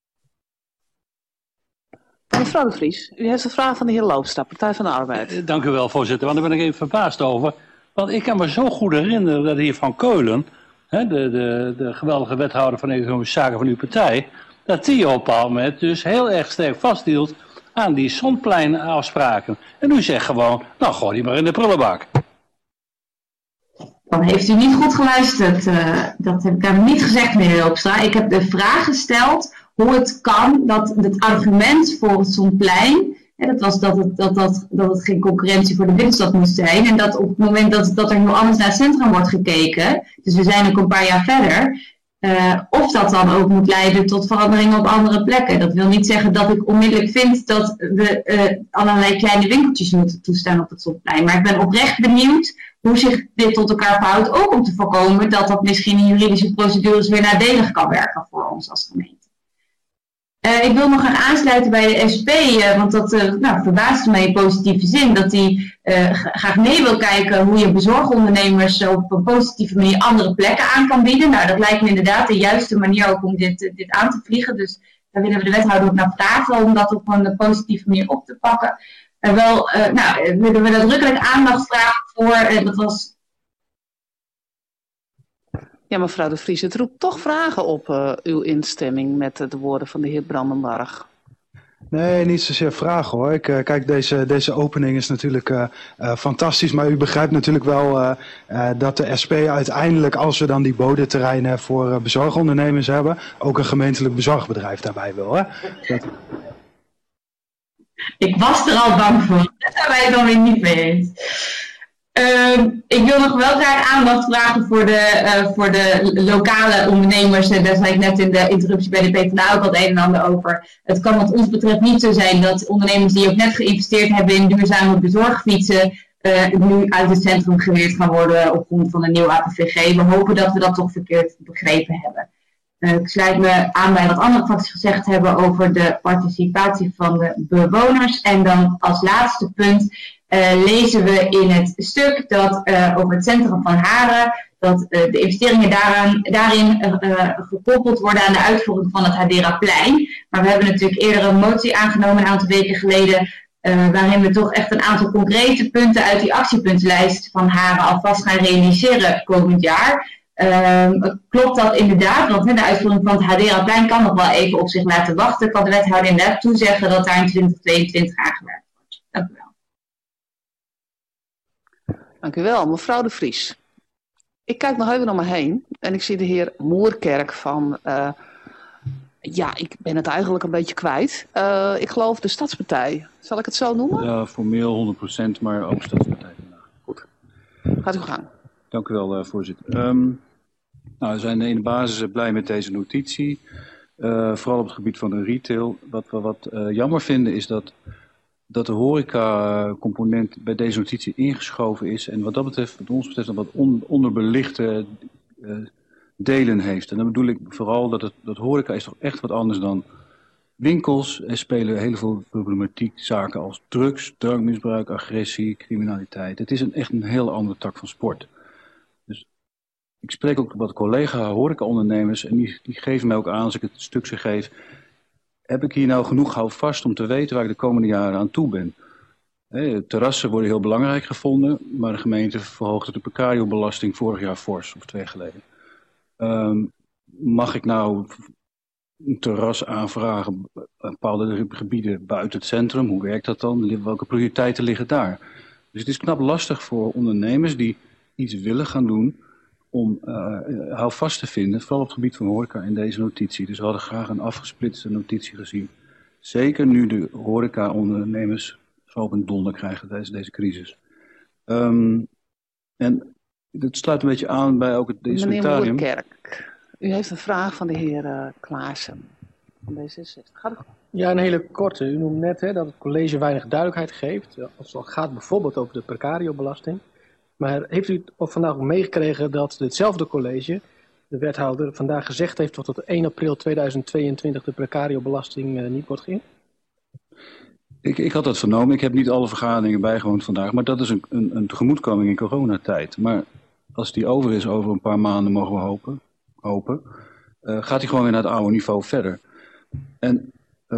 Mevrouw de Vries, u heeft een vraag van de heer Loopstra, Partij van de Arbeid. Dank u wel, voorzitter. Want daar ben ik even verbaasd over. Want ik kan me zo goed herinneren dat hier Van Keulen, de geweldige wethouder van Economische Zaken van uw partij, dat die op een bepaald moment dus heel erg sterk vasthield aan die Zonpleinafspraken. En u zegt gewoon, nou gooi die maar in de prullenbak. Dan heeft u niet goed geluisterd. Dat heb ik hem niet gezegd, meneer Loopstra. Ik heb de vraag gesteld hoe het kan dat het argument voor het Zonplein, dat was dat het geen concurrentie voor de binnenstad moest zijn. En dat op het moment dat er heel anders naar het centrum wordt gekeken, dus we zijn ook een paar jaar verder, of dat dan ook moet leiden tot veranderingen op andere plekken. Dat wil niet zeggen dat ik onmiddellijk vind dat we allerlei kleine winkeltjes moeten toestaan op het Zonplein. Maar ik ben oprecht benieuwd hoe zich dit tot elkaar verhoudt, ook om te voorkomen dat misschien in juridische procedures weer nadelig kan werken voor ons als gemeente. Ik wil nog gaan aansluiten bij de SP, want dat verbaasde mij in positieve zin, dat hij graag mee wil kijken hoe je bezorgondernemers op een positieve manier andere plekken aan kan bieden. Nou, dat lijkt me inderdaad de juiste manier ook om dit aan te vliegen. Dus daar willen we de wethouder ook naar vragen om dat op een positieve manier op te pakken. Willen we nadrukkelijk aandacht vragen voor, dat was... Ja, mevrouw de Vries, het roept toch vragen op uw instemming met de woorden van de heer Brandenburg. Nee, niet zozeer vragen hoor. Kijk, deze opening is natuurlijk fantastisch, maar u begrijpt natuurlijk wel dat de SP uiteindelijk, als we dan die bodenterreinen voor bezorgondernemers hebben, ook een gemeentelijk bezorgbedrijf daarbij wil. Hè? Ik was er al bang voor. Daar zijn wij het dan weer niet mee eens. Ik wil nog wel graag aandacht vragen voor de lokale ondernemers. En daar zei ik net in de interruptie bij de PvdA ook al het een en ander over. Het kan wat ons betreft niet zo zijn dat ondernemers die ook net geïnvesteerd hebben in duurzame bezorgfietsen nu uit het centrum geweerd gaan worden op grond van een nieuw APVG. We hopen dat we dat toch verkeerd begrepen hebben. Ik sluit me aan bij wat andere fracties gezegd hebben over de participatie van de bewoners. En dan als laatste punt lezen we in het stuk dat over het centrum van Haren, dat de investeringen daarin gekoppeld worden aan de uitvoering van het Haderaplein. Maar we hebben natuurlijk eerder een motie aangenomen een aantal weken geleden, waarin we toch echt een aantal concrete punten uit die actiepuntenlijst van Haren alvast gaan realiseren komend jaar. Klopt dat inderdaad? Want de uitvoering van het Haderaplein kan nog wel even op zich laten wachten. Kan de wethouder inderdaad toezeggen dat daar in 2022 aangewerkt wordt? Dank u wel. Dank u wel, mevrouw de Vries. Ik kijk nog even om me heen en ik zie de heer Moerkerk van... ik ben het eigenlijk een beetje kwijt. Ik geloof de Stadspartij. Zal ik het zo noemen? Ja, formeel 100%, maar ook Stadspartij. Goed. Gaat u gang. Dank u wel, voorzitter. We zijn in de basis blij met deze notitie. Vooral op het gebied van de retail. Wat we wat jammer vinden is dat de horeca-component bij deze notitie ingeschoven is. En wat dat betreft, wat ons betreft, wat onderbelichte delen heeft. En dan bedoel ik vooral dat horeca is toch echt wat anders dan winkels. Er spelen heel veel problematiek zaken als drugs, drankmisbruik, agressie, criminaliteit. Het is echt een heel andere tak van sport. Dus ik spreek ook wat collega-horeca-ondernemers en die geven mij ook aan als ik het stukje geef. Heb ik hier nou genoeg houvast om te weten waar ik de komende jaren aan toe ben? Terrassen worden heel belangrijk gevonden, maar de gemeente verhoogde de precariobelasting vorig jaar fors, of 2 geleden. Mag ik nou een terras aanvragen in bepaalde gebieden buiten het centrum? Hoe werkt dat dan? Welke prioriteiten liggen daar? Dus het is knap lastig voor ondernemers die iets willen gaan doen om houvast te vinden, vooral op het gebied van horeca in deze notitie. Dus we hadden graag een afgesplitste notitie gezien. Zeker nu de horeca-ondernemers zo op een donder krijgen tijdens deze crisis. En dat sluit een beetje aan bij ook het instrumentarium. Meneer Moerkerk, u heeft een vraag van de heer Klaassen van D66. Gaat u... Ja, een hele korte. U noemt net dat het college weinig duidelijkheid geeft. Als het gaat bijvoorbeeld over de precariobelasting. Maar heeft u vandaag ook meegekregen dat hetzelfde college, de wethouder, vandaag gezegd heeft dat tot 1 april 2022 de precariobelasting niet wordt geïnd? Ik had dat vernomen. Ik heb niet alle vergaderingen bijgewoond vandaag. Maar dat is een tegemoetkoming in coronatijd. Maar als die over is, over een paar maanden mogen we hopen, gaat hij gewoon weer naar het oude niveau verder. En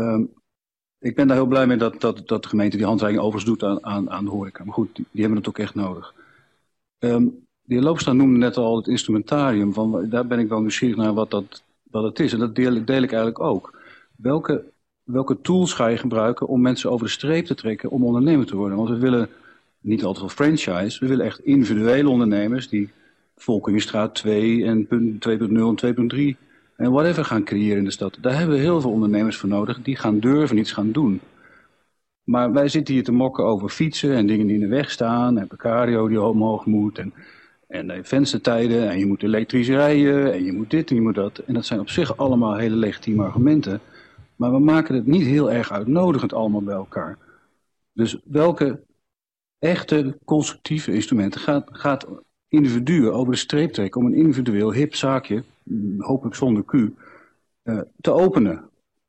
ik ben daar heel blij mee dat de gemeente die handreiking overigens doet aan de horeca. Maar goed, die hebben het ook echt nodig. De heer Loopstra noemde net al het instrumentarium. Daar ben ik wel nieuwsgierig naar wat het is. En dat deel ik eigenlijk ook. Welke tools ga je gebruiken om mensen over de streep te trekken om ondernemer te worden? Want we willen niet altijd wel franchise. We willen echt individuele ondernemers die Volkeringenstraat 2 en 2.0 en 2.3 en whatever gaan creëren in de stad. Daar hebben we heel veel ondernemers voor nodig die gaan durven iets gaan doen. Maar wij zitten hier te mokken over fietsen en dingen die in de weg staan en precario die omhoog moet en venstertijden en je moet elektrisch rijden en je moet dit en je moet dat. En dat zijn op zich allemaal hele legitieme argumenten. Maar we maken het niet heel erg uitnodigend allemaal bij elkaar. Dus welke echte constructieve instrumenten gaat individuen over de streep trekken om een individueel hip zaakje, hopelijk zonder Q, te openen?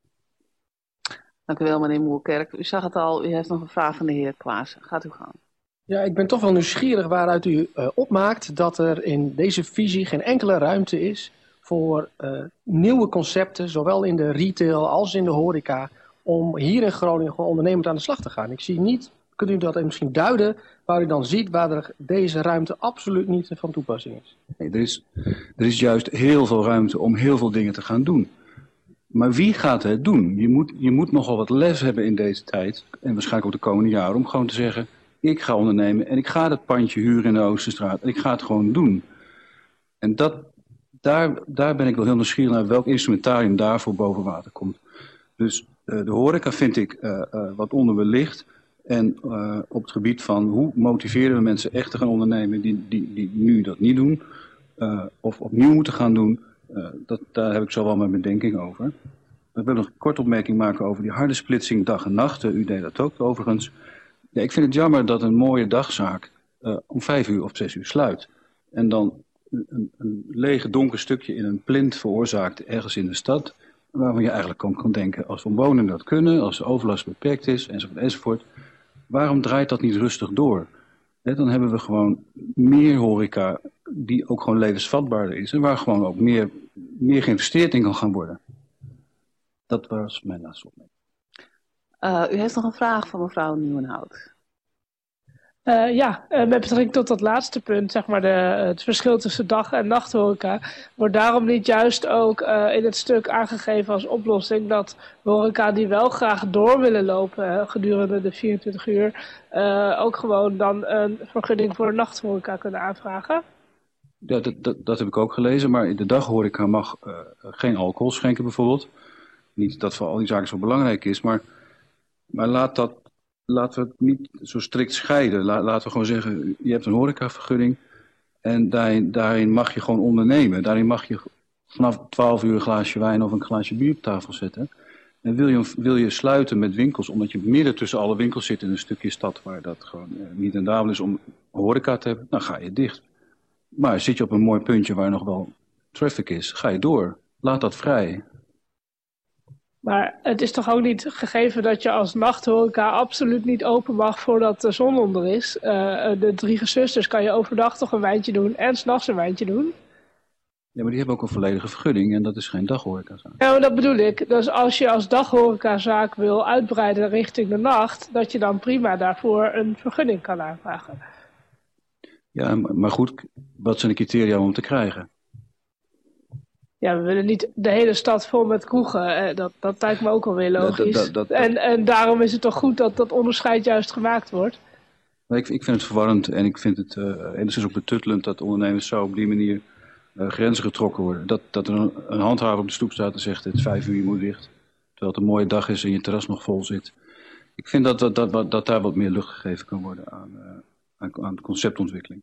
Dank u wel, meneer Moerkerk. U zag het al, u heeft nog een vraag van de heer Klaassen. Gaat u gaan. Ja, ik ben toch wel nieuwsgierig waaruit u opmaakt dat er in deze visie geen enkele ruimte is voor nieuwe concepten, zowel in de retail als in de horeca, om hier in Groningen gewoon ondernemend aan de slag te gaan. Ik zie niet, kunt u dat misschien duiden, waar u dan ziet waar er deze ruimte absoluut niet van toepassing is? Nee, er is juist heel veel ruimte om heel veel dingen te gaan doen. Maar wie gaat het doen? Je moet nogal wat lef hebben in deze tijd, en waarschijnlijk ook de komende jaren, om gewoon te zeggen, ik ga ondernemen en ik ga dat pandje huren in de Oosterstraat en ik ga het gewoon doen. En daar ben ik wel heel nieuwsgierig naar welk instrumentarium daarvoor boven water komt. Dus de horeca vind ik wat onderbelicht. En op het gebied van hoe motiveren we mensen echt te gaan ondernemen die nu dat niet doen. Of opnieuw moeten gaan doen. Daar heb ik zo wel mijn bedenking over. Ik wil nog een korte opmerking maken over die harde splitsing dag en nacht. U deed dat ook overigens. Ja, ik vind het jammer dat een mooie dagzaak om 5 uur of 6 uur sluit. En dan een lege donker stukje in een plint veroorzaakt ergens in de stad. Waarvan je eigenlijk kan denken, als omwonenden dat kunnen, als de overlast beperkt is, enzovoort. Waarom draait dat niet rustig door? Dan hebben we gewoon meer horeca die ook gewoon levensvatbaarder is. En waar gewoon ook meer geïnvesteerd in kan gaan worden. Dat was mijn laatste opmerking. U heeft nog een vraag van mevrouw Nieuwenhout. Met betrekking tot dat laatste punt, zeg maar het verschil tussen dag- en nachthoreca, wordt daarom niet juist ook in het stuk aangegeven als oplossing dat horeca die wel graag door willen lopen gedurende de 24 uur, ook gewoon dan een vergunning voor de nachthoreca kunnen aanvragen? Ja, dat heb ik ook gelezen, maar in de daghoreca mag geen alcohol schenken bijvoorbeeld. Niet dat voor al die zaken zo belangrijk is, maar laten we het niet zo strikt scheiden. Laten we gewoon zeggen, je hebt een horecavergunning en daarin mag je gewoon ondernemen. Daarin mag je vanaf 12 uur een glaasje wijn of een glaasje bier op tafel zetten. En wil je sluiten met winkels, omdat je midden tussen alle winkels zit in een stukje stad waar dat gewoon niet rendabel is om horeca te hebben, dan ga je dicht. Maar zit je op een mooi puntje waar nog wel traffic is, ga je door. Laat dat vrij. Maar het is toch ook niet gegeven dat je als nachthoreca absoluut niet open mag voordat de zon onder is. De 3 gezusters kan je overdag toch een wijntje doen en 's nachts een wijntje doen? Ja, maar die hebben ook een volledige vergunning en dat is geen daghorecazaak. Ja, maar dat bedoel ik. Dus als je als daghorecazaak wil uitbreiden richting de nacht, dat je dan prima daarvoor een vergunning kan aanvragen. Ja, maar goed, wat zijn de criteria om te krijgen? Ja, we willen niet de hele stad vol met kroegen. Dat lijkt me ook alweer logisch. En daarom is het toch goed dat dat onderscheid juist gemaakt wordt? Ik vind het verwarrend en ik vind het enigszins ook betuttelend dat ondernemers zo op die manier grenzen getrokken worden. Dat er een handhaver op de stoep staat en zegt het is 5 uur, je moet dicht. Terwijl het een mooie dag is en je terras nog vol zit. Ik vind dat daar wat meer lucht gegeven kan worden aan conceptontwikkeling.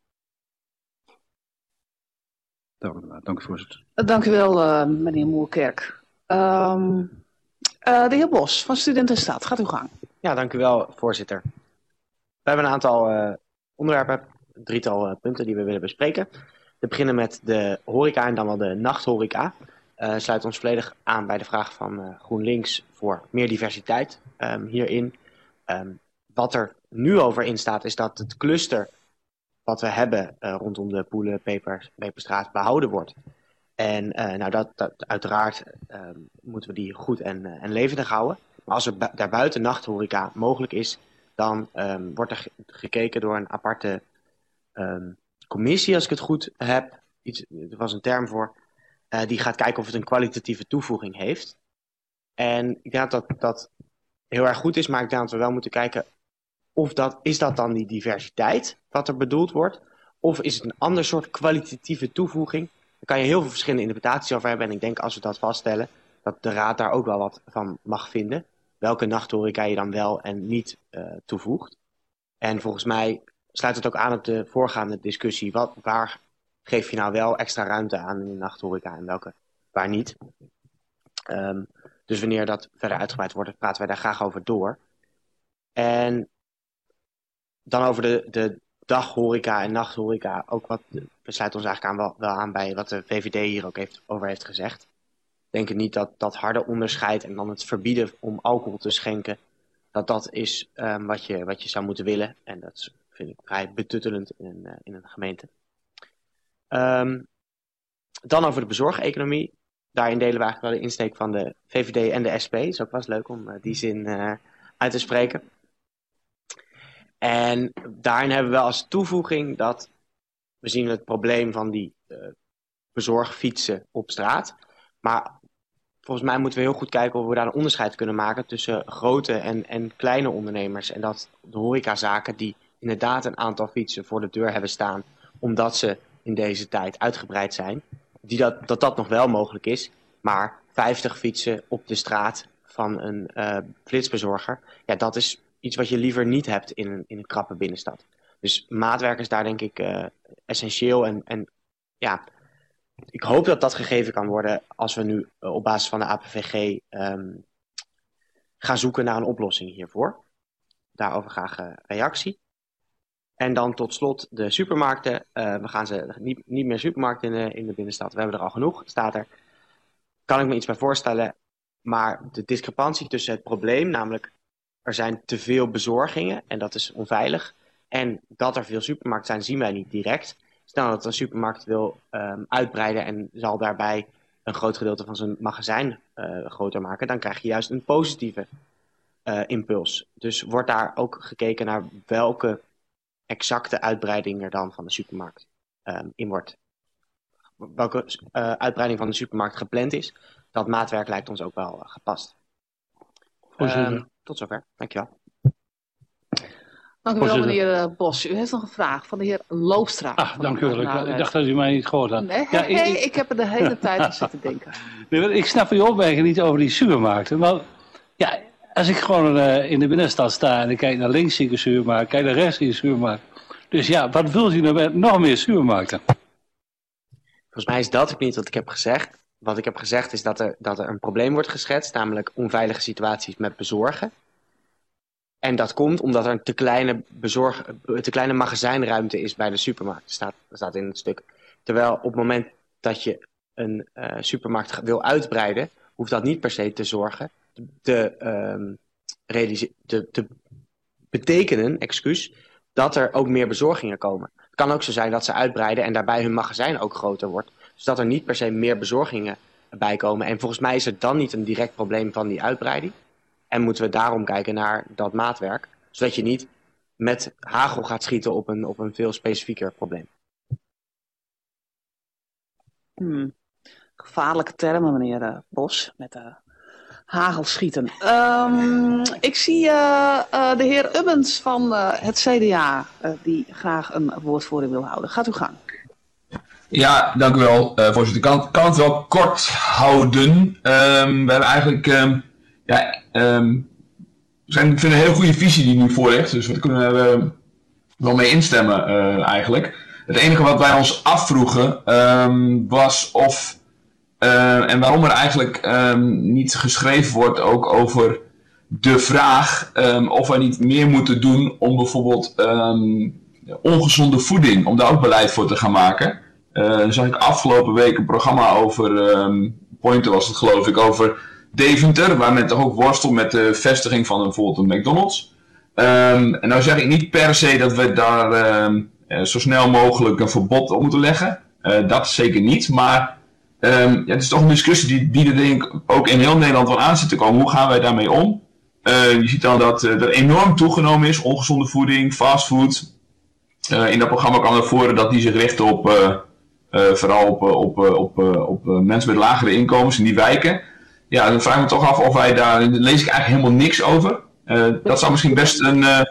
Dank u, voorzitter. Dank u wel, meneer Moerkerk. De heer Bos van Studentenstaat, gaat uw gang. Ja, dank u wel, voorzitter. We hebben een aantal onderwerpen, een drietal punten die we willen bespreken. We beginnen met de horeca en dan wel de nachthoreca. Sluit ons volledig aan bij de vraag van GroenLinks voor meer diversiteit hierin. Wat er nu over in staat is dat het cluster wat we hebben rondom de Poelen, Peperstraat behouden wordt. En dat uiteraard moeten we die goed en levendig houden. Maar als er daarbuiten nachthoreca mogelijk is, dan wordt er gekeken door een aparte commissie, als ik het goed heb. Er was een term voor. Die gaat kijken of het een kwalitatieve toevoeging heeft. En ik denk dat heel erg goed is, maar ik denk dat we wel moeten kijken of is dat dan die diversiteit wat er bedoeld wordt? Of is het een ander soort kwalitatieve toevoeging? Daar kan je heel veel verschillende interpretaties over hebben. En ik denk als we dat vaststellen, dat de raad daar ook wel wat van mag vinden. Welke nachthoreca je dan wel en niet toevoegt. En volgens mij sluit het ook aan op de voorgaande discussie. Waar geef je nou wel extra ruimte aan in de nachthoreca en welke waar niet? Dus wanneer dat verder uitgebreid wordt, praten wij daar graag over door. En dan over de daghoreca en nachthoreca. Ook we sluiten ons eigenlijk wel aan bij wat de VVD hier ook over heeft gezegd. Ik denk niet dat harde onderscheid en dan het verbieden om alcohol te schenken, dat is wat je zou moeten willen. En dat vind ik vrij betuttelend in een gemeente. Dan over de bezorgeconomie. Daarin delen we eigenlijk wel de insteek van de VVD en de SP. Het is ook wel eens leuk om die zin uit te spreken. En daarin hebben we wel als toevoeging dat we zien het probleem van die bezorgfietsen op straat. Maar volgens mij moeten we heel goed kijken of we daar een onderscheid kunnen maken tussen grote en kleine ondernemers. En dat de horecazaken die inderdaad een aantal fietsen voor de deur hebben staan, omdat ze in deze tijd uitgebreid zijn, dat nog wel mogelijk is. Maar 50 fietsen op de straat van een flitsbezorger, ja, dat is iets wat je liever niet hebt in een krappe binnenstad. Dus maatwerk is daar denk ik essentieel. En ja, ik hoop dat dat gegeven kan worden als we nu op basis van de APVG gaan zoeken naar een oplossing hiervoor. Daarover graag reactie. En dan tot slot de supermarkten. We gaan ze niet meer supermarkten in de binnenstad. We hebben er al genoeg, staat er. Kan ik me iets bij voorstellen. Maar de discrepantie tussen het probleem, namelijk er zijn te veel bezorgingen en dat is onveilig. En dat er veel supermarkten zijn, zien wij niet direct. Stel dat een supermarkt wil uitbreiden en zal daarbij een groot gedeelte van zijn magazijn groter maken, dan krijg je juist een positieve impuls. Dus wordt daar ook gekeken naar welke exacte uitbreiding er dan van de supermarkt in wordt. Welke uitbreiding van de supermarkt gepland is. Dat maatwerk lijkt ons ook wel gepast. Tot zover. Dankjewel. Dank u wel, meneer Bos. U heeft nog een vraag van de heer Loopstra. Dank u wel. Ik dacht dat u mij niet gehoord had. Nee, ik heb er de hele tijd aan zitten denken. Nee, ik snap uw opmerking niet over die supermarkten. Maar ja, als ik gewoon in de binnenstad sta en ik kijk naar links zie ik een supermarkt, kijk naar rechts zie ik een supermarkt. Dus ja, wat wilt u nou met nog meer supermarkten? Volgens mij is dat ook niet wat ik heb gezegd. Wat ik heb gezegd is dat er een probleem wordt geschetst, namelijk onveilige situaties met bezorgen. En dat komt omdat er een te kleine magazijnruimte is bij de supermarkt. Dat staat in het stuk. Terwijl op het moment dat je een supermarkt wil uitbreiden, hoeft dat niet per se te betekenen, dat er ook meer bezorgingen komen. Het kan ook zo zijn dat ze uitbreiden en daarbij hun magazijn ook groter wordt. Dus dat er niet per se meer bezorgingen bij komen. En volgens mij is het dan niet een direct probleem van die uitbreiding. En moeten we daarom kijken naar dat maatwerk. Zodat je niet met hagel gaat schieten op een veel specifieker probleem. Gevaarlijke termen, meneer Bos, met hagelschieten. Ik zie de heer Ubbens van het CDA, die graag een woordvoering wil houden. Gaat u gang. Ja, dank u wel, voorzitter. Ik kan het wel kort houden. We hebben eigenlijk, ik vind een hele goede visie die nu voor ligt, dus we kunnen er wel mee instemmen eigenlijk. Het enige wat wij ons afvroegen was of, en waarom er eigenlijk niet geschreven wordt ook over de vraag of we niet meer moeten doen om bijvoorbeeld ongezonde voeding, om daar ook beleid voor te gaan maken. Zag ik afgelopen week een programma over, Pointer was het geloof ik, over Deventer, waar men toch ook worstelt met de vestiging van bijvoorbeeld een McDonald's. En nou zeg ik niet per se dat we daar zo snel mogelijk een verbod op moeten leggen. Dat zeker niet, maar het is toch een discussie die er denk ik ook in heel Nederland wel aan zit te komen. Hoe gaan wij daarmee om? Je ziet dan dat er enorm toegenomen is, ongezonde voeding, fastfood. In dat programma kwam naar voren dat die zich richten op, vooral op mensen met lagere inkomens in die wijken. Ja, dan vraag ik me toch af of wij daar lees ik eigenlijk helemaal niks over. Dat zou misschien best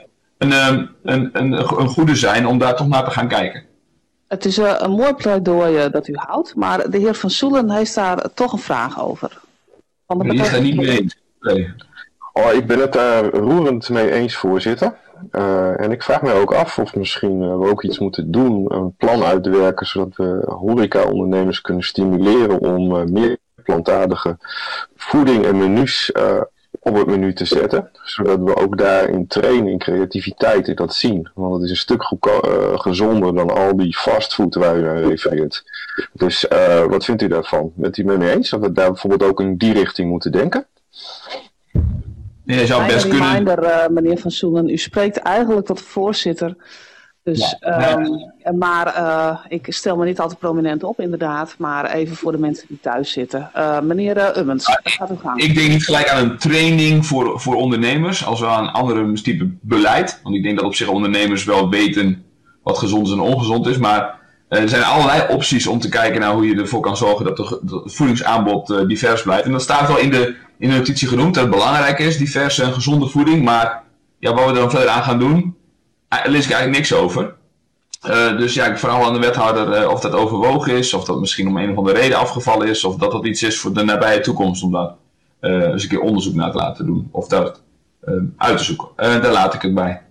een goede zijn om daar toch naar te gaan kijken. Het is een mooi pleidooi dat u houdt, maar de heer Van Soelen heeft daar toch een vraag over. Die is daar niet mee eens. Nee. Oh, ik ben het daar roerend mee eens, voorzitter. En ik vraag me ook af of misschien we ook iets moeten doen, een plan uitwerken, zodat we horeca-ondernemers kunnen stimuleren om meer plantaardige voeding en menus op het menu te zetten. Zodat we ook daarin trainen in creativiteit en dat zien. Want het is een stuk gezonder dan al die fastfood waar u aan refereert. Dus wat vindt u daarvan? Bent u mee eens dat we daar bijvoorbeeld ook in die richting moeten denken? Nee, zou best kunnen. Reminder, meneer Van Soelen, u spreekt eigenlijk tot de voorzitter. Dus, maar ik stel me niet altijd prominent op, inderdaad. Maar even voor de mensen die thuis zitten. Meneer Ubbens, gaat u gang. Ik denk niet gelijk aan een training voor ondernemers, als wel aan een andere type beleid. Want ik denk dat op zich ondernemers wel weten wat gezond is en ongezond is. Maar er zijn allerlei opties om te kijken naar hoe je ervoor kan zorgen dat het voedingsaanbod divers blijft. En dat staat wel in de notitie genoemd, dat het belangrijk is, diverse en gezonde voeding. Maar ja, wat we dan verder aan gaan doen, daar lees ik eigenlijk niks over. Dus ja, ik vraag aan de wethouder of dat overwogen is, of dat misschien om een of andere reden afgevallen is, of dat iets is voor de nabije toekomst om daar eens een keer onderzoek naar te laten doen, of dat uit te zoeken. Daar laat ik het bij.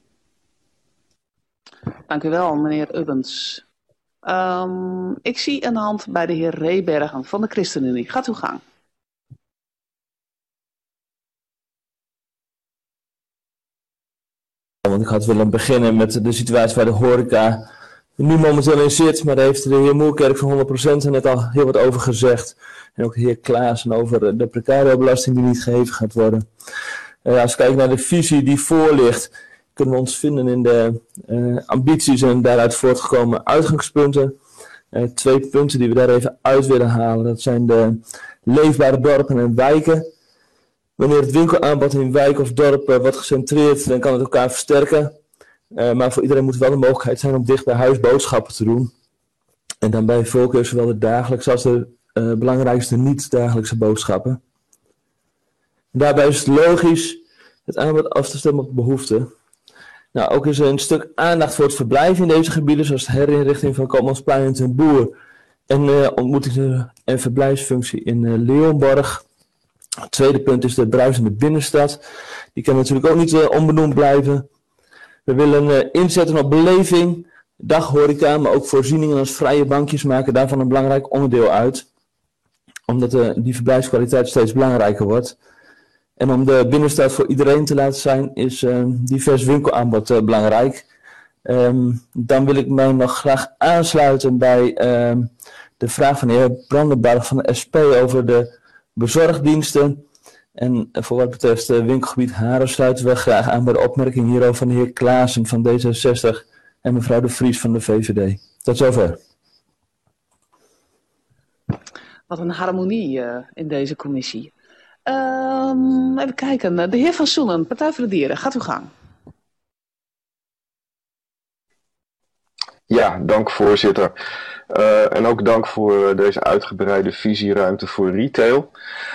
Dank u wel, meneer Ubbens. Ik zie een hand bij de heer Rebergen van de ChristenUnie. Gaat uw gang. Want ik had willen beginnen met de situatie waar de horeca nu momenteel in zit. Maar daar heeft de heer Moerkerk van 100% net al heel wat over gezegd. En ook de heer Klaassen over de precario-belasting die niet geheven gaat worden. Als we kijken naar de visie die voor ligt, kunnen we ons vinden in de ambities en daaruit voortgekomen uitgangspunten. 2 punten die we daar even uit willen halen. Dat zijn de leefbare dorpen en wijken. Wanneer het winkelaanbod in wijk of dorp wordt gecentreerd, dan kan het elkaar versterken. Maar voor iedereen moet wel de mogelijkheid zijn om dicht bij huis boodschappen te doen. En dan bij voorkeur zowel de dagelijkse als de belangrijkste niet-dagelijkse boodschappen. Daarbij is het logisch het aanbod af te stemmen op de behoeften. Nou, ook is er een stuk aandacht voor het verblijf in deze gebieden, zoals de herinrichting van Koopmansplein en Ten Boer en ontmoetings- en verblijfsfunctie in Leeuwenborg. Het tweede punt is de bruisende binnenstad. Die kan natuurlijk ook niet onbenoemd blijven. We willen inzetten op beleving, daghoreca, maar ook voorzieningen als vrije bankjes maken daarvan een belangrijk onderdeel uit. Omdat die verblijfskwaliteit steeds belangrijker wordt. En om de binnenstad voor iedereen te laten zijn, is divers winkelaanbod belangrijk. Dan wil ik mij nog graag aansluiten bij de vraag van de heer Brandenburg van de SP over de bezorgdiensten. En voor wat betreft het winkelgebied Haren sluiten we graag aan bij de opmerking hierover van de heer Klaassen van D66 en mevrouw De Vries van de VVD. Tot zover. Wat een harmonie in deze commissie. Even kijken. De heer Van Soenen, Partij voor de Dieren. Gaat uw gang. Ja, dank voorzitter. En ook dank voor deze uitgebreide visieruimte voor retail.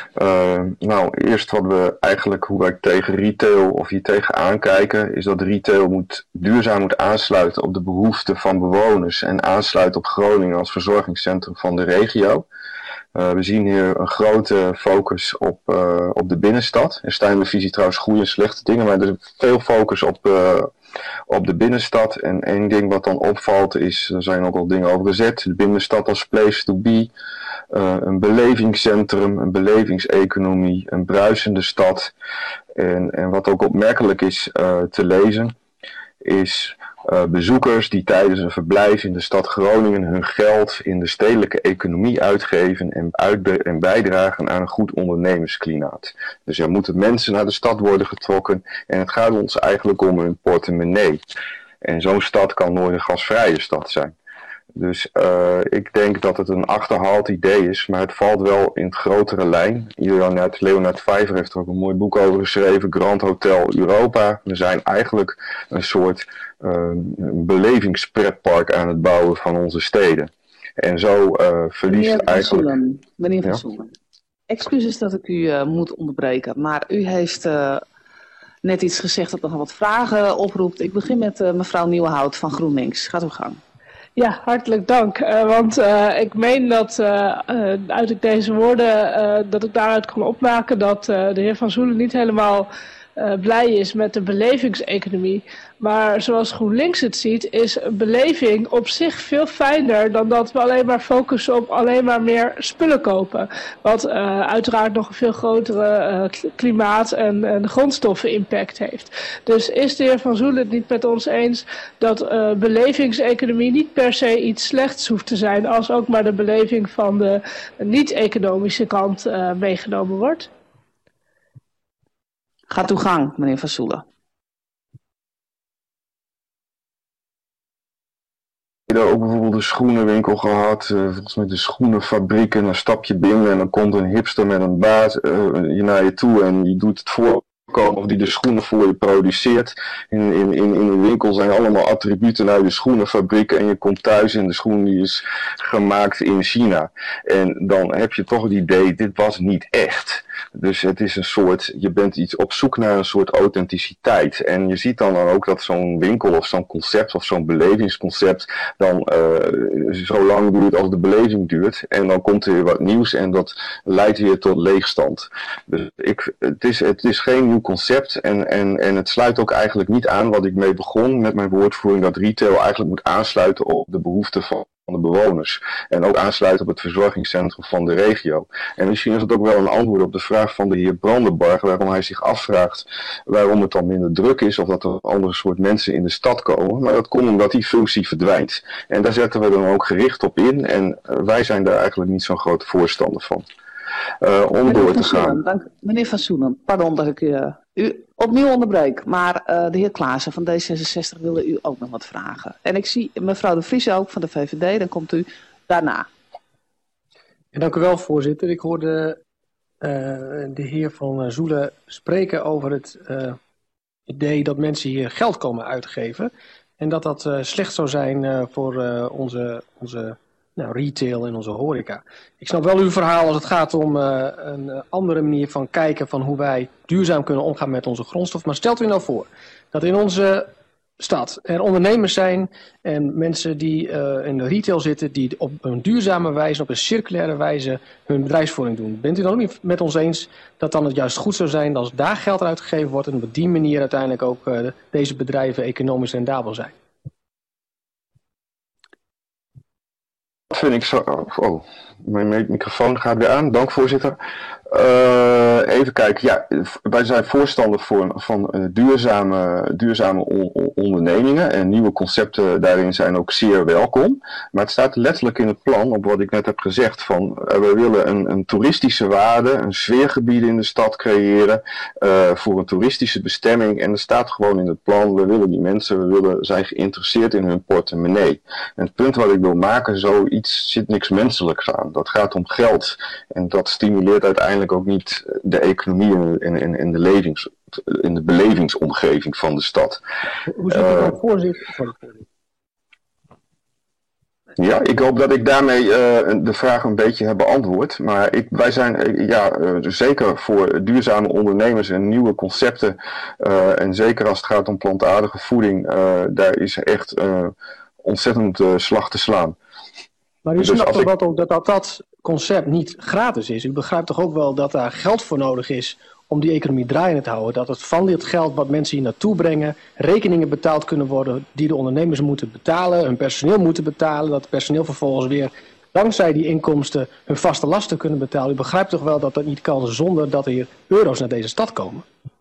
Nou, eerst wat we eigenlijk, hoe wij tegen retail of hier tegenaan kijken, is dat retail duurzaam moet aansluiten op de behoeften van bewoners en aansluiten op Groningen als verzorgingscentrum van de regio. We zien hier een grote focus op de binnenstad. Er staan in de visie trouwens goede en slechte dingen, maar er is veel focus op de binnenstad. En één ding wat dan opvalt is, er zijn ook al dingen over gezet, de binnenstad als place to be, een belevingscentrum, een belevingseconomie, een bruisende stad. En wat ook opmerkelijk is te lezen, is bezoekers die tijdens een verblijf in de stad Groningen hun geld in de stedelijke economie uitgeven en bijdragen aan een goed ondernemersklimaat. Dus er moeten mensen naar de stad worden getrokken en het gaat ons eigenlijk om hun portemonnee. En zo'n stad kan nooit een gasvrije stad zijn. Dus ik denk dat het een achterhaald idee is, maar het valt wel in het grotere lijn. Leonard Vijver heeft er ook een mooi boek over geschreven, Grand Hotel Europa. We zijn eigenlijk een soort belevingspretpark aan het bouwen van onze steden. En zo verliest eigenlijk... Meneer Van Soelen, excuses dat ik u moet onderbreken, maar u heeft net iets gezegd dat nogal wat vragen oproept. Ik begin met mevrouw Nieuwenhout van GroenLinks. Gaat uw gang. Ja, hartelijk dank. Want ik meen dat uit deze woorden dat ik daaruit kan opmaken dat de heer Van Soelen niet helemaal blij is met de belevingseconomie. Maar zoals GroenLinks het ziet, is beleving op zich veel fijner dan dat we alleen maar focussen op alleen maar meer spullen kopen. Wat uiteraard nog een veel grotere klimaat- en grondstoffen-impact heeft. Dus is de heer Van Soelen het niet met ons eens dat belevingseconomie niet per se iets slechts hoeft te zijn, als ook maar de beleving van de niet-economische kant meegenomen wordt? Gaat uw gang, meneer Van Soelen. Ook bijvoorbeeld een schoenenwinkel gehad, volgens mij de schoenenfabriek, en dan stap je binnen en dan komt een hipster met een baas naar je toe en die doet het voorkomen of die de schoenen voor je produceert. In de winkel zijn allemaal attributen uit de schoenenfabriek en je komt thuis en de schoen die is gemaakt in China. En dan heb je toch het idee, dit was niet echt. Dus het is een soort, je bent iets op zoek naar een soort authenticiteit. En je ziet dan ook dat zo'n winkel of zo'n concept of zo'n belevingsconcept dan zo lang duurt als de beleving duurt. En dan komt er weer wat nieuws en dat leidt weer tot leegstand. Dus het is geen nieuw concept en het sluit ook eigenlijk niet aan wat ik mee begon met mijn woordvoering, dat retail eigenlijk moet aansluiten op de behoeften van de bewoners. En ook aansluiten op het verzorgingscentrum van de regio. En misschien is het ook wel een antwoord op de vraag van de heer Brandenburg, waarom hij zich afvraagt waarom het dan minder druk is of dat er andere soort mensen in de stad komen. Maar dat komt omdat die functie verdwijnt. En daar zetten we dan ook gericht op in en wij zijn daar eigenlijk niet zo'n grote voorstander van. Om door te gaan. Meneer Van Soelen, pardon dat ik u opnieuw onderbreek, maar de heer Klaassen van D66 wilde u ook nog wat vragen. En ik zie mevrouw De Vries ook van de VVD, dan komt u daarna. Ja, dank u wel, voorzitter. Ik hoorde de heer Van Soelen spreken over het idee dat mensen hier geld komen uitgeven. En dat dat slecht zou zijn voor onze retail en onze horeca. Ik snap wel uw verhaal als het gaat om een andere manier van kijken van hoe wij duurzaam kunnen omgaan met onze grondstof. Maar stelt u nou voor dat in onze stad er ondernemers zijn en mensen die in de retail zitten die op een duurzame wijze, op een circulaire wijze hun bedrijfsvoering doen. Bent u dan ook niet met ons eens dat dan het juist goed zou zijn als daar geld uitgegeven wordt en op die manier uiteindelijk ook deze bedrijven economisch rendabel zijn? Dat vind ik zo... Oh, mijn microfoon gaat weer aan. Dank, voorzitter. Even kijken. Ja, wij zijn voorstander van duurzame ondernemingen. En nieuwe concepten daarin zijn ook zeer welkom. Maar het staat letterlijk in het plan, op wat ik net heb gezegd, van we willen een toeristische waarde, een sfeergebied in de stad creëren voor een toeristische bestemming. En er staat gewoon in het plan, we willen die mensen, zijn geïnteresseerd in hun portemonnee. En het punt wat ik wil maken, zoiets zit niks menselijks aan. Dat gaat om geld. En dat stimuleert uiteindelijk ook niet de economie en de belevingsomgeving van de stad. Hoe zit het dan, voorzitter? Ja, ik hoop dat ik daarmee de vraag een beetje heb beantwoord. Maar wij zijn zeker voor duurzame ondernemers en nieuwe concepten. En zeker als het gaat om plantaardige voeding, daar is echt ontzettend slag te slaan. Maar u snapt toch wel dat concept niet gratis is? U begrijpt toch ook wel dat daar geld voor nodig is om die economie draaiende te houden? Dat het van dit geld wat mensen hier naartoe brengen, rekeningen betaald kunnen worden die de ondernemers moeten betalen, hun personeel moeten betalen, dat het personeel vervolgens weer dankzij die inkomsten hun vaste lasten kunnen betalen. U begrijpt toch wel dat dat niet kan zonder dat er hier euro's naar deze stad komen?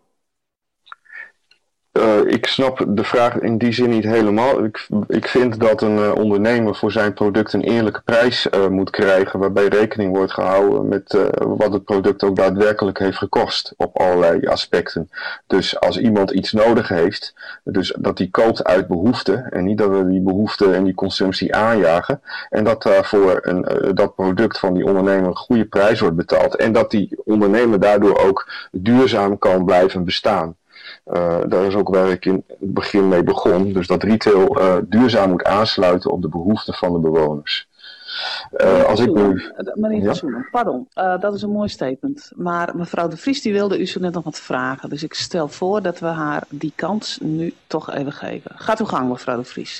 Ik snap de vraag in die zin niet helemaal. Ik vind dat een ondernemer voor zijn product een eerlijke prijs moet krijgen, waarbij rekening wordt gehouden met wat het product ook daadwerkelijk heeft gekost op allerlei aspecten. Dus als iemand iets nodig heeft, dus dat hij koopt uit behoefte en niet dat we die behoefte en die consumptie aanjagen en dat daarvoor dat product van die ondernemer een goede prijs wordt betaald en dat die ondernemer daardoor ook duurzaam kan blijven bestaan. Daar is ook waar ik in het begin mee begon. Dus dat retail duurzaam moet aansluiten op de behoeften van de bewoners. Meneer Van Zoelen, pardon, dat is een mooi statement. Maar mevrouw De Vries die wilde u zo net nog wat vragen. Dus ik stel voor dat we haar die kans nu toch even geven. Gaat uw gang, mevrouw De Vries.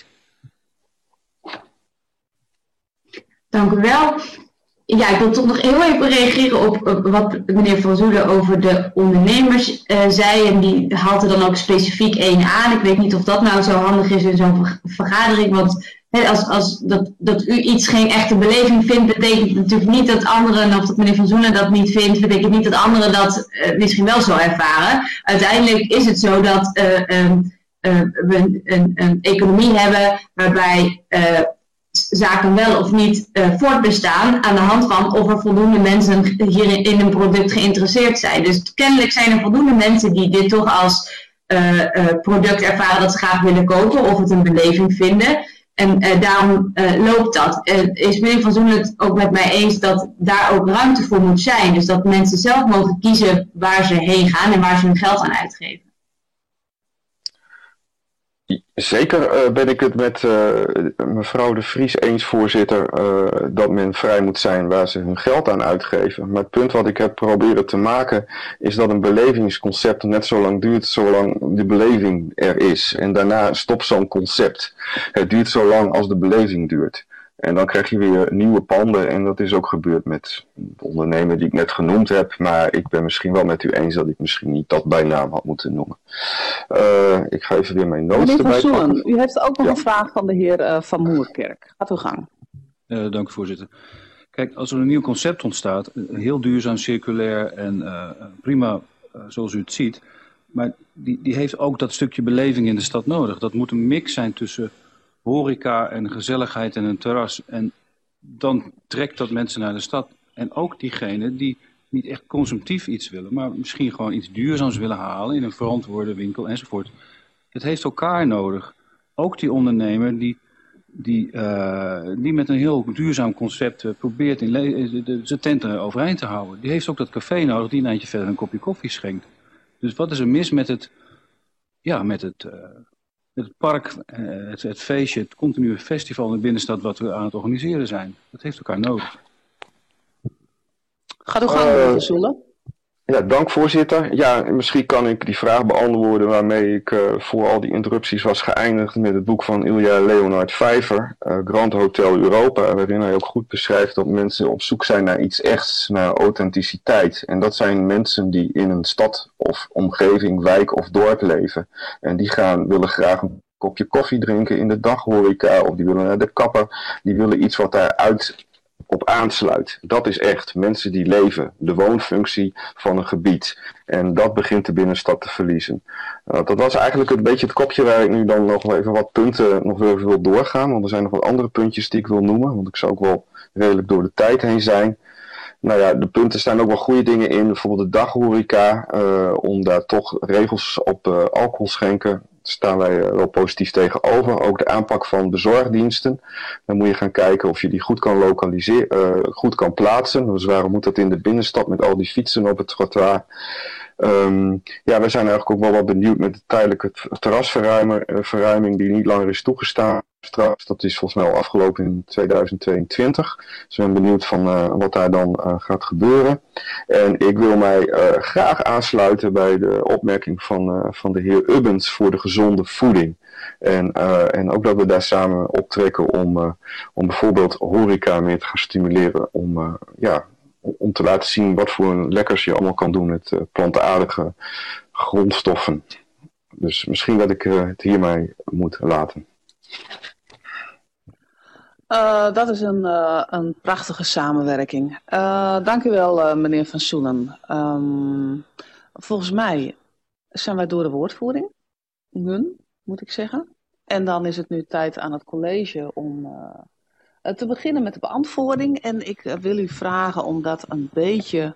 Dank u wel. Ja, ik wil toch nog heel even reageren op wat meneer Van Zoelen over de ondernemers zei. En die haalt er dan ook specifiek één aan. Ik weet niet of dat nou zo handig is in zo'n vergadering. Want als dat u iets geen echte beleving vindt, betekent natuurlijk niet dat anderen, of dat meneer Van Zoelen dat niet vindt, betekent niet dat anderen dat misschien wel zo ervaren. Uiteindelijk is het zo dat we een economie hebben waarbij zaken wel of niet voortbestaan aan de hand van of er voldoende mensen hierin in een product geïnteresseerd zijn. Dus kennelijk zijn er voldoende mensen die dit toch als product ervaren dat ze graag willen kopen of het een beleving vinden. En daarom loopt dat. Is meneer Van Zoelen het ook met mij eens dat daar ook ruimte voor moet zijn? Dus dat mensen zelf mogen kiezen waar ze heen gaan en waar ze hun geld aan uitgeven. Zeker ben ik het met mevrouw De Vries eens, voorzitter, dat men vrij moet zijn waar ze hun geld aan uitgeven. Maar het punt wat ik heb proberen te maken is dat een belevingsconcept net zo lang duurt zolang de beleving er is. En daarna stopt zo'n concept. Het duurt zo lang als de beleving duurt. En dan krijg je weer nieuwe panden en dat is ook gebeurd met de ondernemer die ik net genoemd heb. Maar ik ben misschien wel met u eens dat ik misschien niet dat bij naam had moeten noemen. Ik ga even weer mijn notes erbij pakken. Meneer Van Zoelen, u heeft ook nog een vraag van de heer Van Moerkerk. Gaat uw gang. Dank u, voorzitter. Kijk, als er een nieuw concept ontstaat, heel duurzaam, circulair en prima zoals u het ziet. Maar die heeft ook dat stukje beleving in de stad nodig. Dat moet een mix zijn tussen horeca en gezelligheid en een terras. En dan trekt dat mensen naar de stad. En ook diegenen die niet echt consumptief iets willen, maar misschien gewoon iets duurzaams willen halen in een verantwoorde winkel enzovoort. Het heeft elkaar nodig. Ook die ondernemer die met een heel duurzaam concept probeert zijn tenten overeind te houden. Die heeft ook dat café nodig die een eindje verder een kopje koffie schenkt. Dus wat is er mis met het park, het feestje, het continue festival in de binnenstad wat we aan het organiseren zijn? Dat heeft elkaar nodig. Gaat u gang, meneer Van Zoelen. Ja, dank voorzitter. Ja, misschien kan ik die vraag beantwoorden waarmee ik voor al die interrupties was geëindigd met het boek van Ilja Leonard Vijver, Grand Hotel Europa, waarin hij ook goed beschrijft dat mensen op zoek zijn naar iets echts, naar authenticiteit. En dat zijn mensen die in een stad of omgeving, wijk of dorp leven. En die willen graag een kopje koffie drinken in de daghoreca, of die willen naar de kapper, die willen iets wat daaruit op aansluit. Dat is echt mensen die leven, de woonfunctie van een gebied. En dat begint de binnenstad te verliezen. Dat was eigenlijk een beetje het kopje waar ik nu dan nog even wat punten nog even wil doorgaan. Want er zijn nog wat andere puntjes die ik wil noemen. Want ik zou ook wel redelijk door de tijd heen zijn. Nou ja, de punten staan ook wel goede dingen in. Bijvoorbeeld de daghoreca. Om daar toch regels op alcohol schenken. Staan wij wel positief tegenover. Ook de aanpak van bezorgdiensten. Dan moet je gaan kijken of je die goed kan lokaliseren, goed kan plaatsen. Dus waarom moet dat in de binnenstad met al die fietsen op het trottoir? Ja, we zijn eigenlijk ook wel wat benieuwd met de tijdelijke terrasverruiming die niet langer is toegestaan. Straks, dat is volgens mij al afgelopen in 2022. Dus we zijn benieuwd van wat daar dan gaat gebeuren. En ik wil mij graag aansluiten bij de opmerking van de heer Ubbens voor de gezonde voeding. En ook dat we daar samen optrekken om bijvoorbeeld horeca meer te gaan stimuleren. Om te laten zien wat voor een lekkers je allemaal kan doen met plantaardige grondstoffen. Dus misschien dat ik het hiermee moet laten. Dat is een prachtige samenwerking. Dank u wel, meneer Van Soenen. Volgens mij zijn wij door de woordvoering. Moet ik zeggen. En dan is het nu tijd aan het college om te beginnen met de beantwoording. En ik wil u vragen om dat een beetje,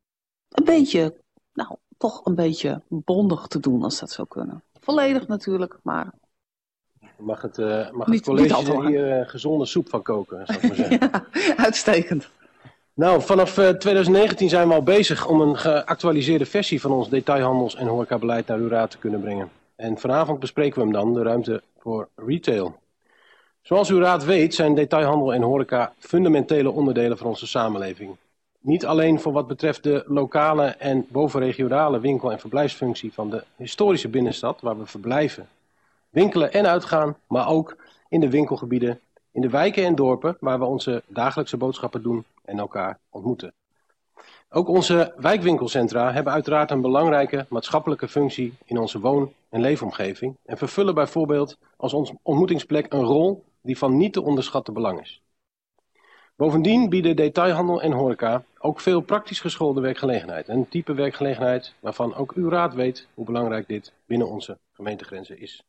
nou, toch een beetje bondig te doen, als dat zou kunnen. Volledig natuurlijk, maar... Mag het college hier gezonde soep van koken, zou ik maar zeggen. Ja, uitstekend. Nou, vanaf 2019 zijn we al bezig om een geactualiseerde versie van ons detailhandels- en horecabeleid naar uw raad te kunnen brengen. En vanavond bespreken we hem dan, de ruimte voor retail. Zoals uw raad weet zijn detailhandel en horeca fundamentele onderdelen van onze samenleving. Niet alleen voor wat betreft de lokale en bovenregionale winkel- en verblijfsfunctie van de historische binnenstad, waar we verblijven, winkelen en uitgaan, maar ook in de winkelgebieden, in de wijken en dorpen waar we onze dagelijkse boodschappen doen en elkaar ontmoeten. Ook onze wijkwinkelcentra hebben uiteraard een belangrijke maatschappelijke functie in onze woon- en leefomgeving en vervullen bijvoorbeeld als ontmoetingsplek een rol die van niet te onderschatten belang is. Bovendien bieden detailhandel en horeca ook veel praktisch geschoolde werkgelegenheid. Een type werkgelegenheid waarvan ook uw raad weet hoe belangrijk dit binnen onze gemeentegrenzen is.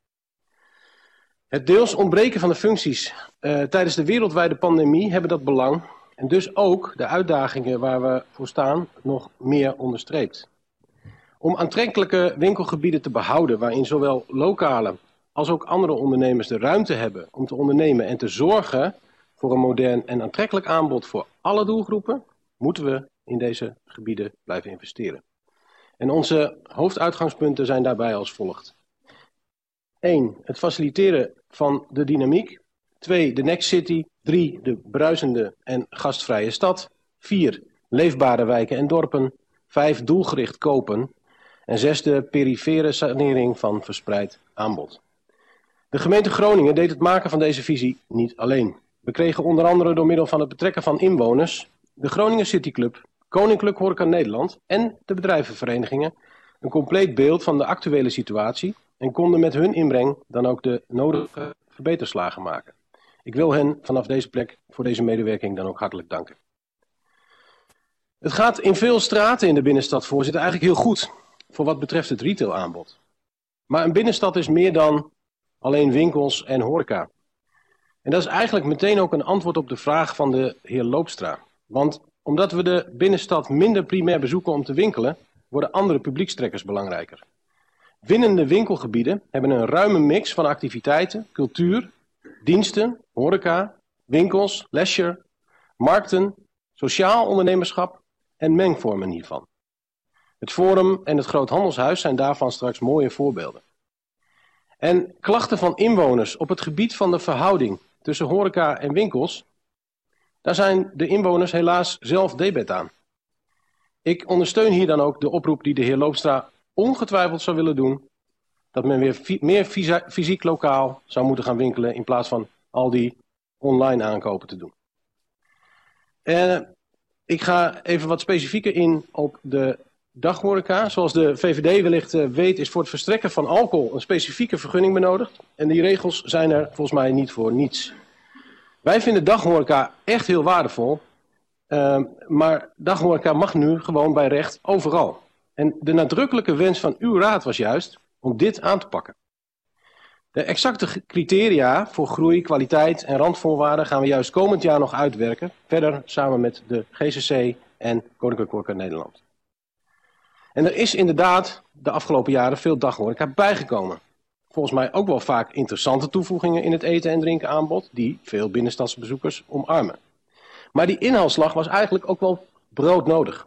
Het deels ontbreken van de functies tijdens de wereldwijde pandemie hebben dat belang en dus ook de uitdagingen waar we voor staan nog meer onderstreept. Om aantrekkelijke winkelgebieden te behouden waarin zowel lokale als ook andere ondernemers de ruimte hebben om te ondernemen en te zorgen voor een modern en aantrekkelijk aanbod voor alle doelgroepen, moeten we in deze gebieden blijven investeren. En onze hoofduitgangspunten zijn daarbij als volgt. 1. Het faciliteren van de dynamiek. 2. De Next City. 3. De bruisende en gastvrije stad. 4. Leefbare wijken en dorpen. 5. Doelgericht kopen. En 6. De perifere sanering van verspreid aanbod. De gemeente Groningen deed het maken van deze visie niet alleen. We kregen onder andere door middel van het betrekken van inwoners, de Groningen Cityclub, Koninklijk Horeca Nederland en de bedrijvenverenigingen een compleet beeld van de actuele situatie en konden met hun inbreng dan ook de nodige verbeterslagen maken. Ik wil hen vanaf deze plek voor deze medewerking dan ook hartelijk danken. Het gaat in veel straten in de binnenstad, voorzitter, eigenlijk heel goed voor wat betreft het retailaanbod. Maar een binnenstad is meer dan alleen winkels en horeca. En dat is eigenlijk meteen ook een antwoord op de vraag van de heer Loopstra. Want omdat we de binnenstad minder primair bezoeken om te winkelen, worden andere publiekstrekkers belangrijker. Winnende winkelgebieden hebben een ruime mix van activiteiten, cultuur, diensten, horeca, winkels, leisure, markten, sociaal ondernemerschap en mengvormen hiervan. Het Forum en het Groothandelshuis zijn daarvan straks mooie voorbeelden. En klachten van inwoners op het gebied van de verhouding tussen horeca en winkels, daar zijn de inwoners helaas zelf debet aan. Ik ondersteun hier dan ook de oproep die de heer Loopstra ongetwijfeld zou willen doen, dat men weer meer fysiek lokaal zou moeten gaan winkelen in plaats van al die online aankopen te doen. Ik ga even wat specifieker in op de daghoreca. Zoals de VVD wellicht weet is voor het verstrekken van alcohol een specifieke vergunning benodigd. En die regels zijn er volgens mij niet voor niets. Wij vinden daghoreca echt heel waardevol Maar daghoreca mag nu gewoon bij recht overal. En de nadrukkelijke wens van uw raad was juist om dit aan te pakken. De exacte criteria voor groei, kwaliteit en randvoorwaarden gaan we juist komend jaar nog uitwerken. Verder samen met de GCC en Koninklijke Horeca Nederland. En er is inderdaad de afgelopen jaren veel daghoreca bijgekomen. Volgens mij ook wel vaak interessante toevoegingen in het eten en drinken aanbod die veel binnenstadsbezoekers omarmen. Maar die inhaalslag was eigenlijk ook wel broodnodig.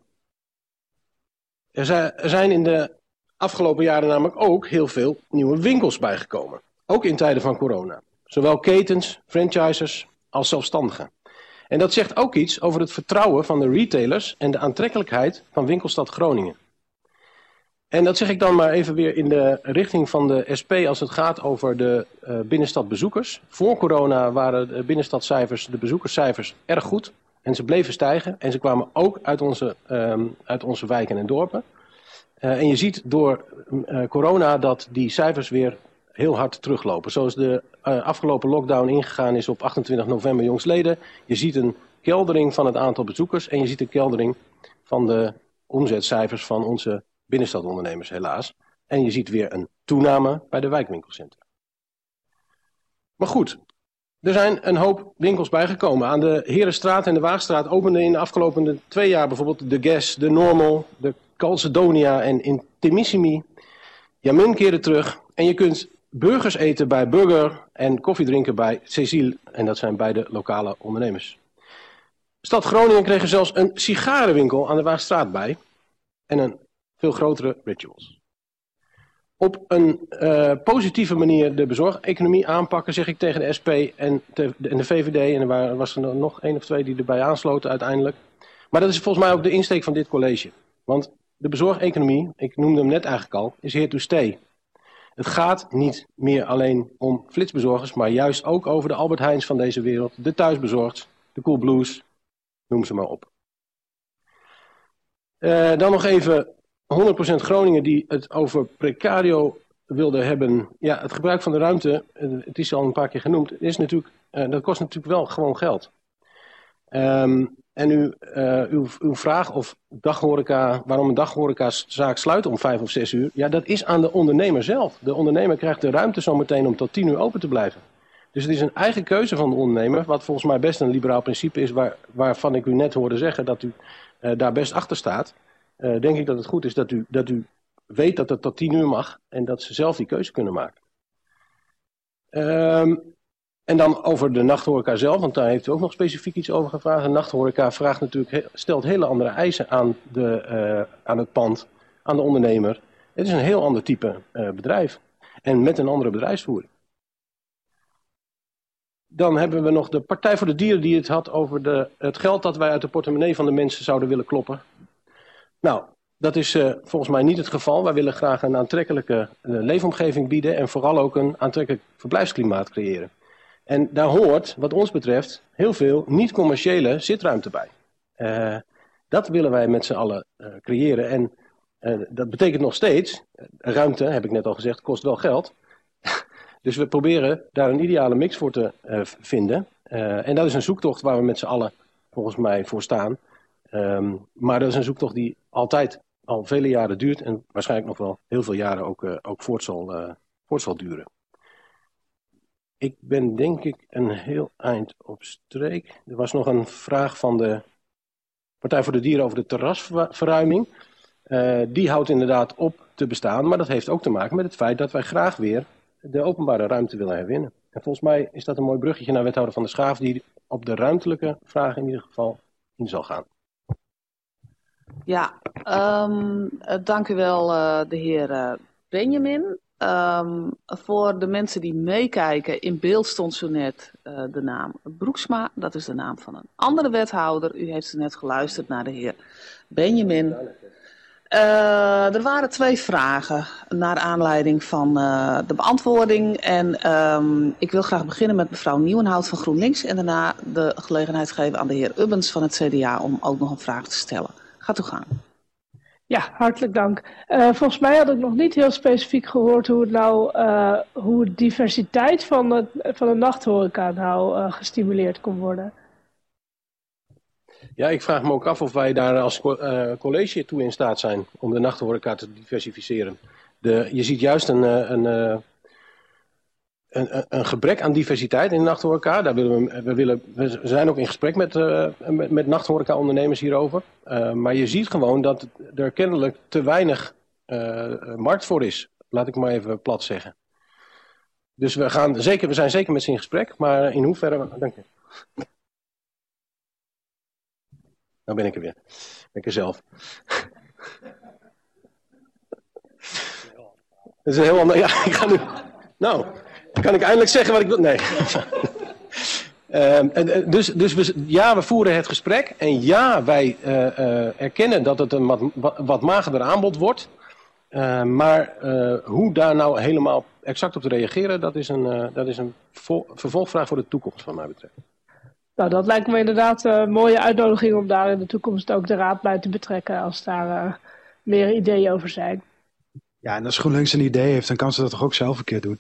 Er zijn in de afgelopen jaren namelijk ook heel veel nieuwe winkels bijgekomen. Ook in tijden van corona. Zowel ketens, franchisers als zelfstandigen. En dat zegt ook iets over het vertrouwen van de retailers en de aantrekkelijkheid van winkelstad Groningen. En dat zeg ik dan maar even weer in de richting van de SP als het gaat over de binnenstadbezoekers. Voor corona waren de binnenstadcijfers, de bezoekerscijfers erg goed. En ze bleven stijgen en ze kwamen ook uit onze wijken en dorpen. En je ziet door corona dat die cijfers weer heel hard teruglopen. Zoals de afgelopen lockdown ingegaan is op 28 november jongstleden. Je ziet een keldering van het aantal bezoekers en je ziet een keldering van de omzetcijfers van onze binnenstadondernemers helaas. En je ziet weer een toename bij de wijkwinkelcentra. Maar goed, er zijn een hoop winkels bijgekomen. Aan de Herenstraat en de Waagstraat openden in de afgelopen 2 jaar bijvoorbeeld de Guess, de Normal, de Calcedonia en Intimissimi. Jamin keerde terug en je kunt burgers eten bij Burger en koffie drinken bij Cecile. En dat zijn beide lokale ondernemers. Stad Groningen kreeg er zelfs een sigarenwinkel aan de Waagstraat bij. En een veel grotere Rituals. Op een positieve manier de bezorgeconomie aanpakken, zeg ik tegen de SP en de VVD. En er was er nog 1 of 2 die erbij aansloten uiteindelijk. Maar dat is volgens mij ook de insteek van dit college. Want de bezorgeconomie, ik noemde hem net eigenlijk al, is here to stay. Het gaat niet meer alleen om flitsbezorgers, maar juist ook over de Albert Heijns van deze wereld, de Thuisbezorgd, de Coolblues, noem ze maar op. Dan nog even 100% Groningen die het over precario wilde hebben. Ja, het gebruik van de ruimte, het is al een paar keer genoemd, is natuurlijk, dat kost natuurlijk wel gewoon geld. En uw vraag of daghoreca, waarom een daghorecazaak sluit om 5 of 6 uur, ja, dat is aan de ondernemer zelf. De ondernemer krijgt de ruimte zometeen om tot 10 uur open te blijven. Dus het is een eigen keuze van de ondernemer, wat volgens mij best een liberaal principe is, waarvan ik u net hoorde zeggen dat u daar best achter staat. Denk ik dat het goed is dat u weet dat het tot 10 uur mag en dat ze zelf die keuze kunnen maken. En dan over de nachthoreca zelf, want daar heeft u ook nog specifiek iets over gevraagd. De nachthoreca stelt hele andere eisen aan het pand, aan de ondernemer. Het is een heel ander type bedrijf en met een andere bedrijfsvoering. Dan hebben we nog de Partij voor de Dieren die het had over het geld dat wij uit de portemonnee van de mensen zouden willen kloppen. Nou, dat is volgens mij niet het geval. Wij willen graag een aantrekkelijke leefomgeving bieden en vooral ook een aantrekkelijk verblijfsklimaat creëren. En daar hoort, wat ons betreft, heel veel niet-commerciële zitruimte bij. Dat willen wij met z'n allen creëren. En dat betekent nog steeds, ruimte, heb ik net al gezegd, kost wel geld. Dus we proberen daar een ideale mix voor te vinden. En dat is een zoektocht waar we met z'n allen volgens mij voor staan. Maar dat is een zoektocht die altijd al vele jaren duurt en waarschijnlijk nog wel heel veel jaren ook voort zal duren. Ik ben denk ik een heel eind op streek. Er was nog een vraag van de Partij voor de Dieren over de terrasverruiming. Die houdt inderdaad op te bestaan, maar dat heeft ook te maken met het feit dat wij graag weer de openbare ruimte willen herwinnen. En volgens mij is dat een mooi bruggetje naar wethouder Van der Schaaf die op de ruimtelijke vraag in ieder geval in zal gaan. Ja, dank u wel de heer Benjamin. Voor de mensen die meekijken, in beeld stond zo net de naam Broeksma. Dat is de naam van een andere wethouder. U heeft net geluisterd naar de heer Benjamin. Er waren 2 vragen naar aanleiding van de beantwoording. En ik wil graag beginnen met mevrouw Nieuwenhout van GroenLinks. En daarna de gelegenheid geven aan de heer Ubbens van het CDA om ook nog een vraag te stellen. Gaat u gang. Ja, hartelijk dank. Volgens mij had ik nog niet heel specifiek gehoord hoe de diversiteit van de nachthoreca nou gestimuleerd kon worden. Ja, ik vraag me ook af of wij daar als college toe in staat zijn om de nachthoreca te diversificeren. Je ziet juist een gebrek aan diversiteit in de nachthoreca. Daar we zijn ook in gesprek met nachthoreca-ondernemers hierover. Maar je ziet gewoon dat er kennelijk te weinig markt voor is. Laat ik maar even plat zeggen. Dus we zijn zeker met ze in gesprek, maar in hoeverre... Dank je. Nou ben ik er weer. Ben ik er zelf. Dat is een heel ander... Ja, ik ga nu... Nou, kan ik eindelijk zeggen wat ik wil... Nee. Dus we voeren het gesprek. En ja, wij erkennen dat het een wat magerder aanbod wordt. Maar hoe daar nou helemaal exact op te reageren, dat is een vervolgvraag voor de toekomst, wat mij betreft. Nou, dat lijkt me inderdaad een mooie uitnodiging om daar in de toekomst ook de raad bij te betrekken als daar meer ideeën over zijn. Ja, en als GroenLinks een idee heeft, dan kan ze dat toch ook zelf een keer doen?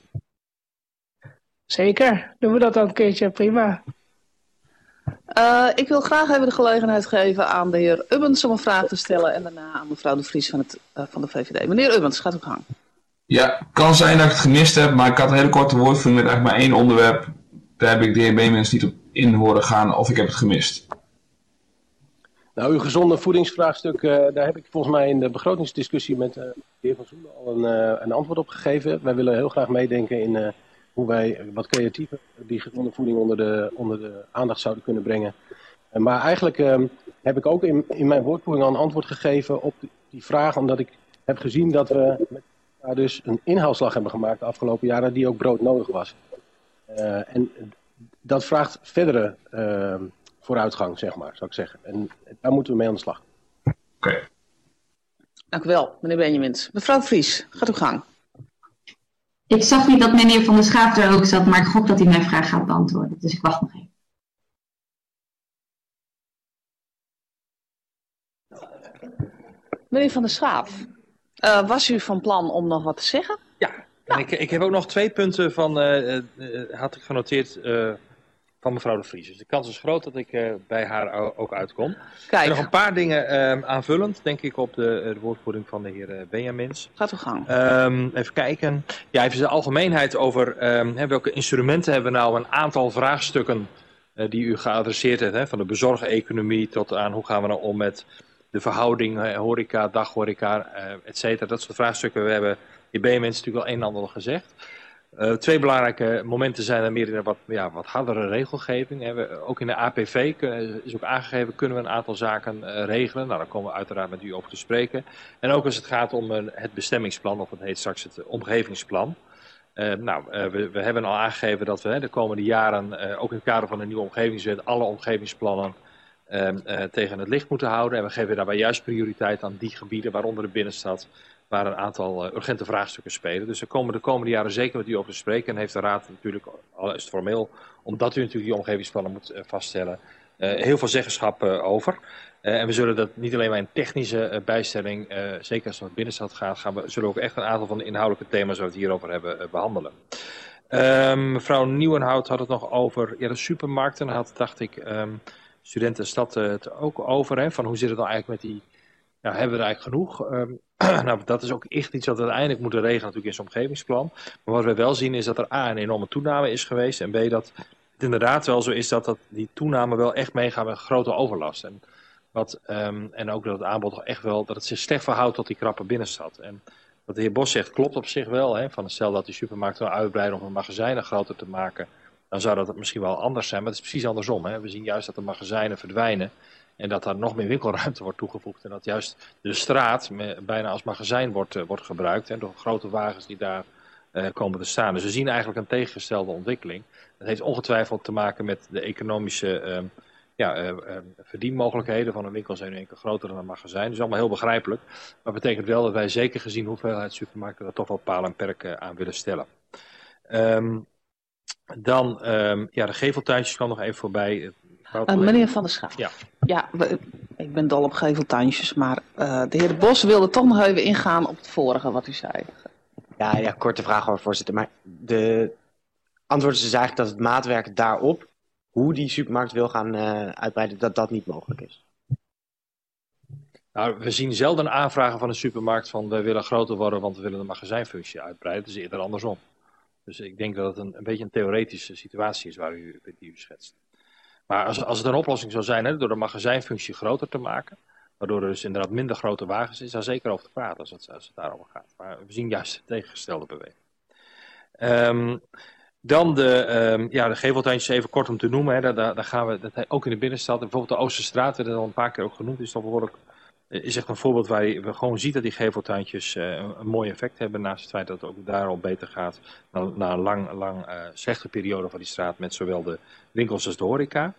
Zeker, doen we dat dan een keertje, prima. Ik wil graag even de gelegenheid geven aan de heer Ubbens om een vraag te stellen en daarna aan mevrouw de Vries van de VVD. Meneer Ubbens, gaat uw gang. Ja, kan zijn dat ik het gemist heb, maar ik had een hele korte woordvoering met eigenlijk maar één onderwerp. Daar heb ik de heer Beemens niet op in horen gaan of ik heb het gemist. Nou, uw gezonde voedingsvraagstuk, daar heb ik volgens mij in de begrotingsdiscussie met de heer Van Zoelen al een antwoord op gegeven. Wij willen heel graag meedenken in hoe wij wat creatiever die gezonde voeding onder de aandacht zouden kunnen brengen. Maar eigenlijk heb ik ook in mijn woordvoering al een antwoord gegeven op die vraag, omdat ik heb gezien dat we met elkaar dus een inhaalslag hebben gemaakt de afgelopen jaren die ook broodnodig was. En dat vraagt verdere vooruitgang, zeg maar, zou ik zeggen. En daar moeten we mee aan de slag. Oké. Dank u wel, meneer Benjamins. Mevrouw Vries, gaat uw gang. Ik zag niet dat meneer Van der Schaaf er ook zat, maar ik gok dat hij mijn vraag gaat beantwoorden. Dus ik wacht nog even. Meneer Van der Schaaf, was u van plan om nog wat te zeggen? Ja, en ik heb ook nog 2 punten van, had ik genoteerd van mevrouw de Vries. Dus de kans is groot dat ik bij haar ook uitkom. Kijk. En nog een paar dingen aanvullend, denk ik, op de woordvoering van de heer Benjamins. Gaat uw gang. Even kijken. Ja, even de algemeenheid over welke instrumenten hebben we nou, een aantal vraagstukken die u geadresseerd heeft. Van de bezorgeconomie tot aan hoe gaan we nou om met de verhouding horeca, daghoreca, et cetera. Dat soort vraagstukken. We hebben de Benjamins natuurlijk al een en ander gezegd. 2 belangrijke momenten zijn er meer in een wat hardere regelgeving. Ook in de APV is ook aangegeven, kunnen we een aantal zaken regelen. Nou, daar komen we uiteraard met u over te spreken. En ook als het gaat om het bestemmingsplan, of het heet straks het omgevingsplan. We hebben al aangegeven dat we de komende jaren, ook in het kader van de nieuwe omgevingswet, alle omgevingsplannen tegen het licht moeten houden. En we geven daarbij juist prioriteit aan die gebieden, waaronder de binnenstad, waar een aantal urgente vraagstukken spelen. Dus er komen de komende jaren zeker met u over te spreken. En heeft de Raad natuurlijk, al is het formeel, omdat u natuurlijk die omgevingsplannen moet vaststellen, heel veel zeggenschap over. En we zullen dat niet alleen maar in technische bijstelling, zeker als het om de binnenstad gaat, zullen we ook echt een aantal van de inhoudelijke thema's waar we het hierover hebben behandelen. Mevrouw Nieuwenhout had het nog over de supermarkten. Dacht ik, Studentenstad het ook over. Van hoe zit het dan eigenlijk met die... Nou, hebben we er eigenlijk genoeg? Dat is ook echt iets wat we uiteindelijk moeten regelen natuurlijk in zo'n omgevingsplan. Maar wat we wel zien is dat er A, een enorme toename is geweest. En B, dat het inderdaad wel zo is dat die toename wel echt meegaat met grote overlast. En ook dat het aanbod toch echt wel, dat het zich slecht verhoudt tot die krappe binnenstad. En wat de heer Bos zegt klopt op zich wel. Van stel dat die supermarkt wil uitbreiden om een magazijnen groter te maken, dan zou dat misschien wel anders zijn. Maar het is precies andersom. We zien juist dat de magazijnen verdwijnen. En dat daar nog meer winkelruimte wordt toegevoegd. En dat juist de straat bijna als magazijn wordt gebruikt. Door grote wagens die daar komen te staan. Dus we zien eigenlijk een tegengestelde ontwikkeling. Dat heeft ongetwijfeld te maken met de economische verdienmogelijkheden van een winkel zijn nu een keer groter dan een magazijn. Dat is allemaal heel begrijpelijk. Maar dat betekent wel dat wij zeker gezien hoeveelheid supermarkten daar toch wel paal en perk aan willen stellen. De geveltuintjes kwam nog even voorbij. Meneer Van der Schaaf. Ja, ik ben dol op geveltuintjes, maar de heer De Bos wilde toch nog even ingaan op het vorige wat u zei. Ja, korte vraag hoor, voorzitter. Maar de antwoord is dus eigenlijk dat het maatwerk daarop hoe die supermarkt wil gaan uitbreiden, dat niet mogelijk is. Nou, we zien zelden aanvragen van een supermarkt van we willen groter worden, want we willen de magazijnfunctie uitbreiden. Het is eerder andersom. Dus ik denk dat het een beetje een theoretische situatie is die u schetst. Maar als het een oplossing zou zijn, door de magazijnfunctie groter te maken, waardoor er dus inderdaad minder grote wagens is, daar zeker over te praten als het daarover gaat. Maar we zien juist de tegengestelde beweging. Dan de geveltuintjes even kort om te noemen. Daar gaan we ook in de binnenstad. Bijvoorbeeld de Oosterstraat werd al een paar keer ook genoemd. Is echt een voorbeeld waar je gewoon ziet dat die geveltuintjes een mooi effect hebben. Naast het feit dat het ook daar al beter gaat na een lang slechte periode van die straat met zowel de winkels als de horeca.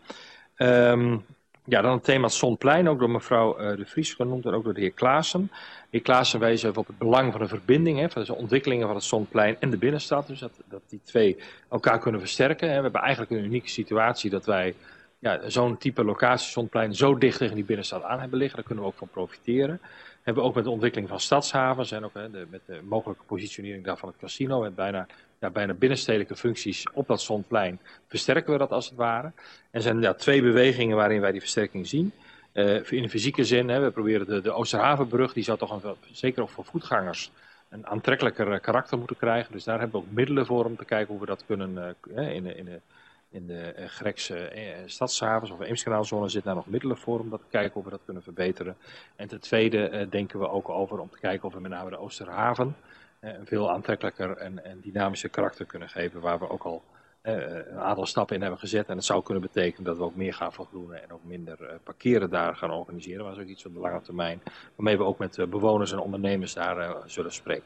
Dan het thema het Zonplein, ook door mevrouw De Vries genoemd en ook door de heer Klaassen. De heer Klaassen wees even op het belang van de verbinding, van de ontwikkelingen van het Zonplein en de binnenstad. Dus dat die twee elkaar kunnen versterken. We hebben eigenlijk een unieke situatie dat wij zo'n type locatie, Zonplein, zo dicht tegen die binnenstad aan hebben liggen. Daar kunnen we ook van profiteren. We hebben ook met de ontwikkeling van stadshavens en ook met de mogelijke positionering daarvan het casino met bijna binnenstedelijke functies op dat Zonplein versterken we dat als het ware. Er zijn twee bewegingen waarin wij die versterking zien. In de fysieke zin, we proberen de Oosterhavenbrug, die zou toch zeker ook voor voetgangers een aantrekkelijker karakter moeten krijgen. Dus daar hebben we ook middelen voor om te kijken hoe we dat kunnen in de Grekse stadshavens of Eemskanaalzone zitten daar nog middelen voor om dat te kijken hoe we dat kunnen verbeteren. En ten tweede denken we ook over om te kijken of we met name de Oosterhaven een veel aantrekkelijker en dynamischer karakter kunnen geven, waar we ook al een aantal stappen in hebben gezet. En het zou kunnen betekenen dat we ook meer gaan vergroenen en ook minder parkeren daar gaan organiseren. Maar dat is ook iets op de lange termijn, waarmee we ook met bewoners en ondernemers daar zullen spreken.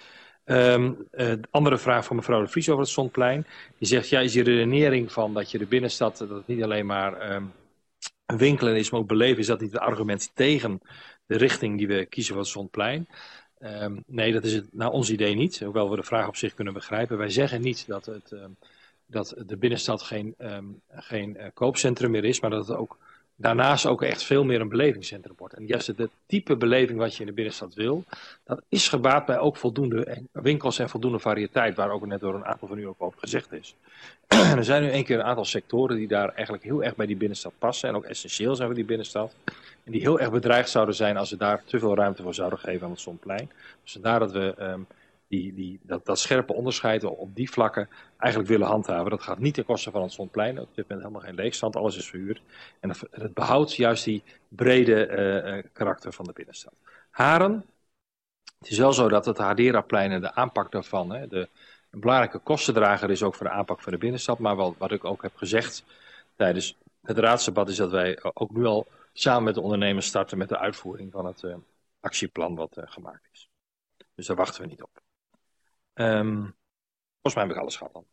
Andere vraag van mevrouw De Vries over het Zonplein. Die zegt, is die redenering van dat je de binnenstad, dat het niet alleen maar een winkelen is, maar ook beleven, is dat niet het argument tegen de richting die we kiezen voor het Zonplein? Nee, dat is het naar ons idee niet, hoewel we de vraag op zich kunnen begrijpen. Wij zeggen niet dat de binnenstad geen koopcentrum meer is, maar dat het ook daarnaast ook echt veel meer een belevingscentrum wordt. En juist het type beleving wat je in de binnenstad wil, dat is gebaat bij ook voldoende winkels en voldoende variëteit, waar ook net door een aantal van u ook over gezegd is. Er zijn nu een aantal sectoren die daar eigenlijk heel erg bij die binnenstad passen en ook essentieel zijn voor die binnenstad. En die heel erg bedreigd zouden zijn als we daar te veel ruimte voor zouden geven aan het Zonplein. Dus vandaar dat we dat scherpe onderscheid op die vlakken eigenlijk willen handhaven. Dat gaat niet ten koste van het Zonplein. Op dit moment helemaal geen leegstand, alles is verhuurd. En het behoudt juist die brede karakter van de binnenstad. Haren, het is wel zo dat het Hadera-plein en de aanpak daarvan, een belangrijke kostendrager is ook voor de aanpak van de binnenstad. Maar wat ik ook heb gezegd tijdens het raadsdebat is dat wij ook nu al samen met de ondernemers starten met de uitvoering van het actieplan wat gemaakt is. Dus daar wachten we niet op. Volgens mij heb ik alles gehad dan.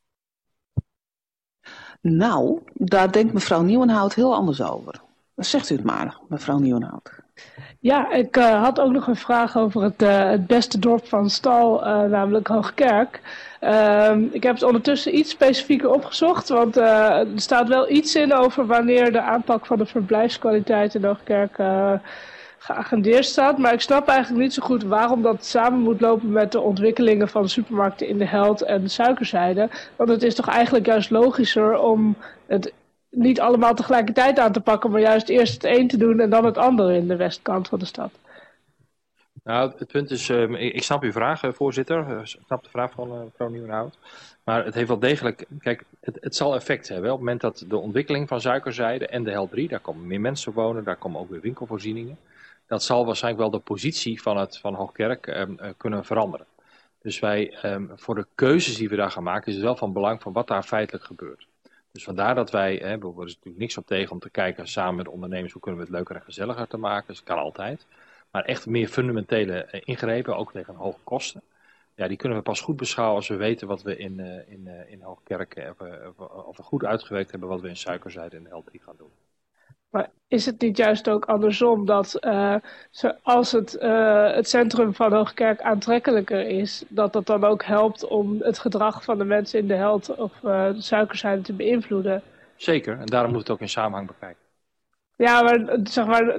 Nou, daar denkt mevrouw Nieuwenhout heel anders over. Zegt u het maar, mevrouw Nieuwenhout. Ja, ik had ook nog een vraag over het beste dorp van Stal, namelijk Hoogkerk. Ik heb het ondertussen iets specifieker opgezocht, want er staat wel iets in over wanneer de aanpak van de verblijfskwaliteit in Hoogkerk geagendeerd staat. Maar ik snap eigenlijk niet zo goed waarom dat samen moet lopen met de ontwikkelingen van supermarkten in de Held en de Suikerzijde. Want het is toch eigenlijk juist logischer om het niet allemaal tegelijkertijd aan te pakken, maar juist eerst het een te doen en dan het andere in de westkant van de stad. Nou, het punt is, ik snap uw vraag, voorzitter. Ik snap de vraag van mevrouw Nieuwenhout. Maar het heeft wel degelijk, kijk, het zal effect hebben. Op het moment dat de ontwikkeling van Suikerzijde en de Held 3, daar komen meer mensen wonen, daar komen ook weer winkelvoorzieningen. Dat zal waarschijnlijk wel de positie van Hoogkerk kunnen veranderen. Dus wij, voor de keuzes die we daar gaan maken, is het wel van belang van wat daar feitelijk gebeurt. Dus vandaar dat wij, er is natuurlijk niks op tegen om te kijken samen met ondernemers, hoe kunnen we het leuker en gezelliger te maken. Dus dat kan altijd. Maar echt meer fundamentele ingrepen, ook tegen hoge kosten. Ja, die kunnen we pas goed beschouwen als we weten wat we in Hoogkerk, of we goed uitgewerkt hebben wat we in Suikerzijde en Held 3 gaan doen. Maar is het niet juist ook andersom dat als het centrum van Hoogkerk aantrekkelijker is, dat dat dan ook helpt om het gedrag van de mensen in de Held of de Suikerzijde te beïnvloeden? Zeker, en daarom moet het ook in samenhang bekijken. Ja, maar zeg maar,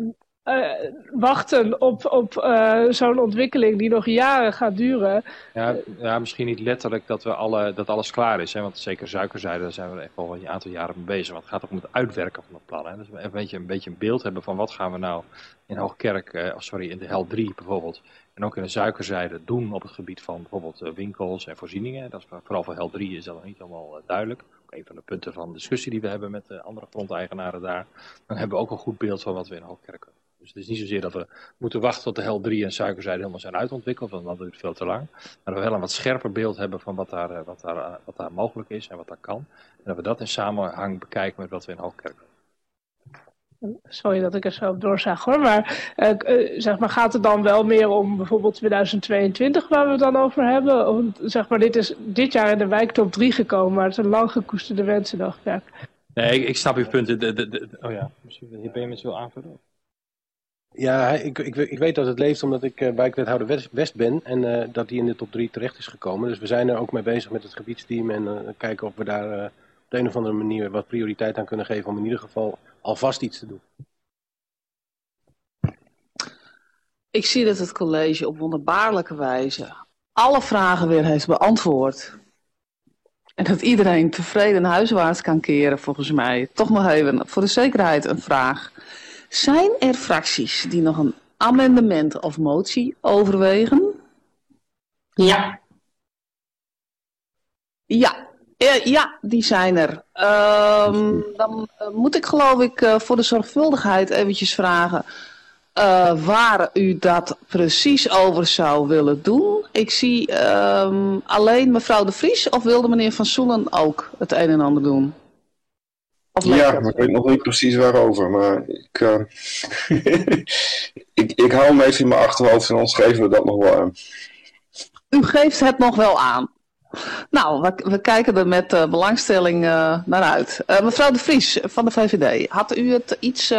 wachten op zo'n ontwikkeling die nog jaren gaat duren. Ja, misschien niet letterlijk dat alles klaar is. Hè? Want zeker suikerzijde, daar zijn we echt al een aantal jaren mee bezig. Want het gaat ook om het uitwerken van het plan. Hè? Dus we een beetje een beeld hebben van wat gaan we nou in Hoogkerk, in de HEL 3 bijvoorbeeld. En ook in de suikerzijde doen op het gebied van bijvoorbeeld winkels en voorzieningen. Dat is, vooral voor HEL 3 is dat nog niet allemaal duidelijk. Ook een van de punten van discussie die we hebben met de andere grondeigenaren daar. Dan hebben we ook een goed beeld van wat we in Hoogkerk kunnen. Dus het is niet zozeer dat we moeten wachten tot de HEL 3 en suikerzijde helemaal zijn uitontwikkeld, want dat duurt veel te lang. Maar dat we wel een wat scherper beeld hebben van wat daar mogelijk is en wat daar kan. En dat we dat in samenhang bekijken met wat we in Hoogkerk doen. Sorry dat ik er zo op doorzag hoor, maar, gaat het dan wel meer om bijvoorbeeld 2022 waar we het dan over hebben? Of, dit is dit jaar in de wijk top 3 gekomen, maar het is een lang gekoesterde wens in Hoogkerk. Nee, ik snap uw punten. Misschien ben je met zo aanvullen. Ja, ik weet dat het leeft omdat ik wijkwethouder West ben en dat die in de top 3 terecht is gekomen. Dus we zijn er ook mee bezig met het gebiedsteam en kijken of we daar op de een of andere manier wat prioriteit aan kunnen geven om in ieder geval alvast iets te doen. Ik zie dat het college op wonderbaarlijke wijze alle vragen weer heeft beantwoord. En dat iedereen tevreden huiswaarts kan keren, volgens mij. Toch nog even voor de zekerheid een vraag. Zijn er fracties die nog een amendement of motie overwegen? Ja. Ja, die zijn er. Dan moet ik geloof ik voor de zorgvuldigheid eventjes vragen waar u dat precies over zou willen doen. Ik zie alleen mevrouw De Vries of wilde meneer Van Soelen ook het een en ander doen? Ja, maar ik weet nog niet precies waarover, maar ik hou hem even in mijn achterhoofd en anders geven we dat nog wel aan. U geeft het nog wel aan. Nou, we kijken er met belangstelling naar uit. Mevrouw De Vries van de VVD, had u het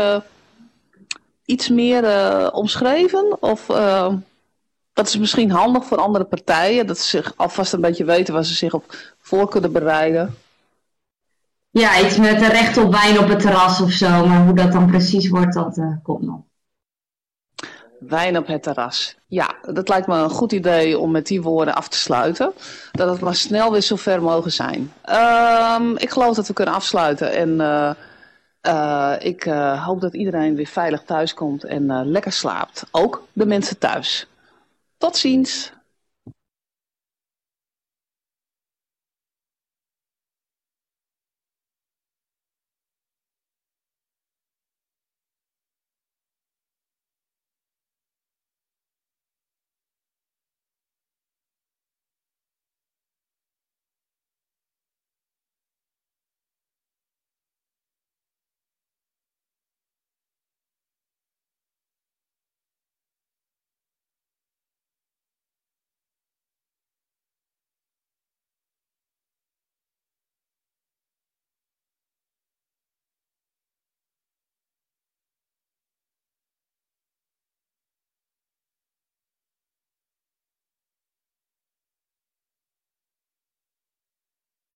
iets meer omschreven? Of dat is misschien handig voor andere partijen, dat ze zich alvast een beetje weten waar ze zich op voor kunnen bereiden? Ja, iets met recht op wijn op het terras of zo, maar hoe dat dan precies wordt, dat komt nog. Wijn op het terras. Ja, dat lijkt me een goed idee om met die woorden af te sluiten. Dat het maar snel weer zover mogen zijn. Ik geloof dat we kunnen afsluiten en ik hoop dat iedereen weer veilig thuis komt en lekker slaapt. Ook de mensen thuis. Tot ziens.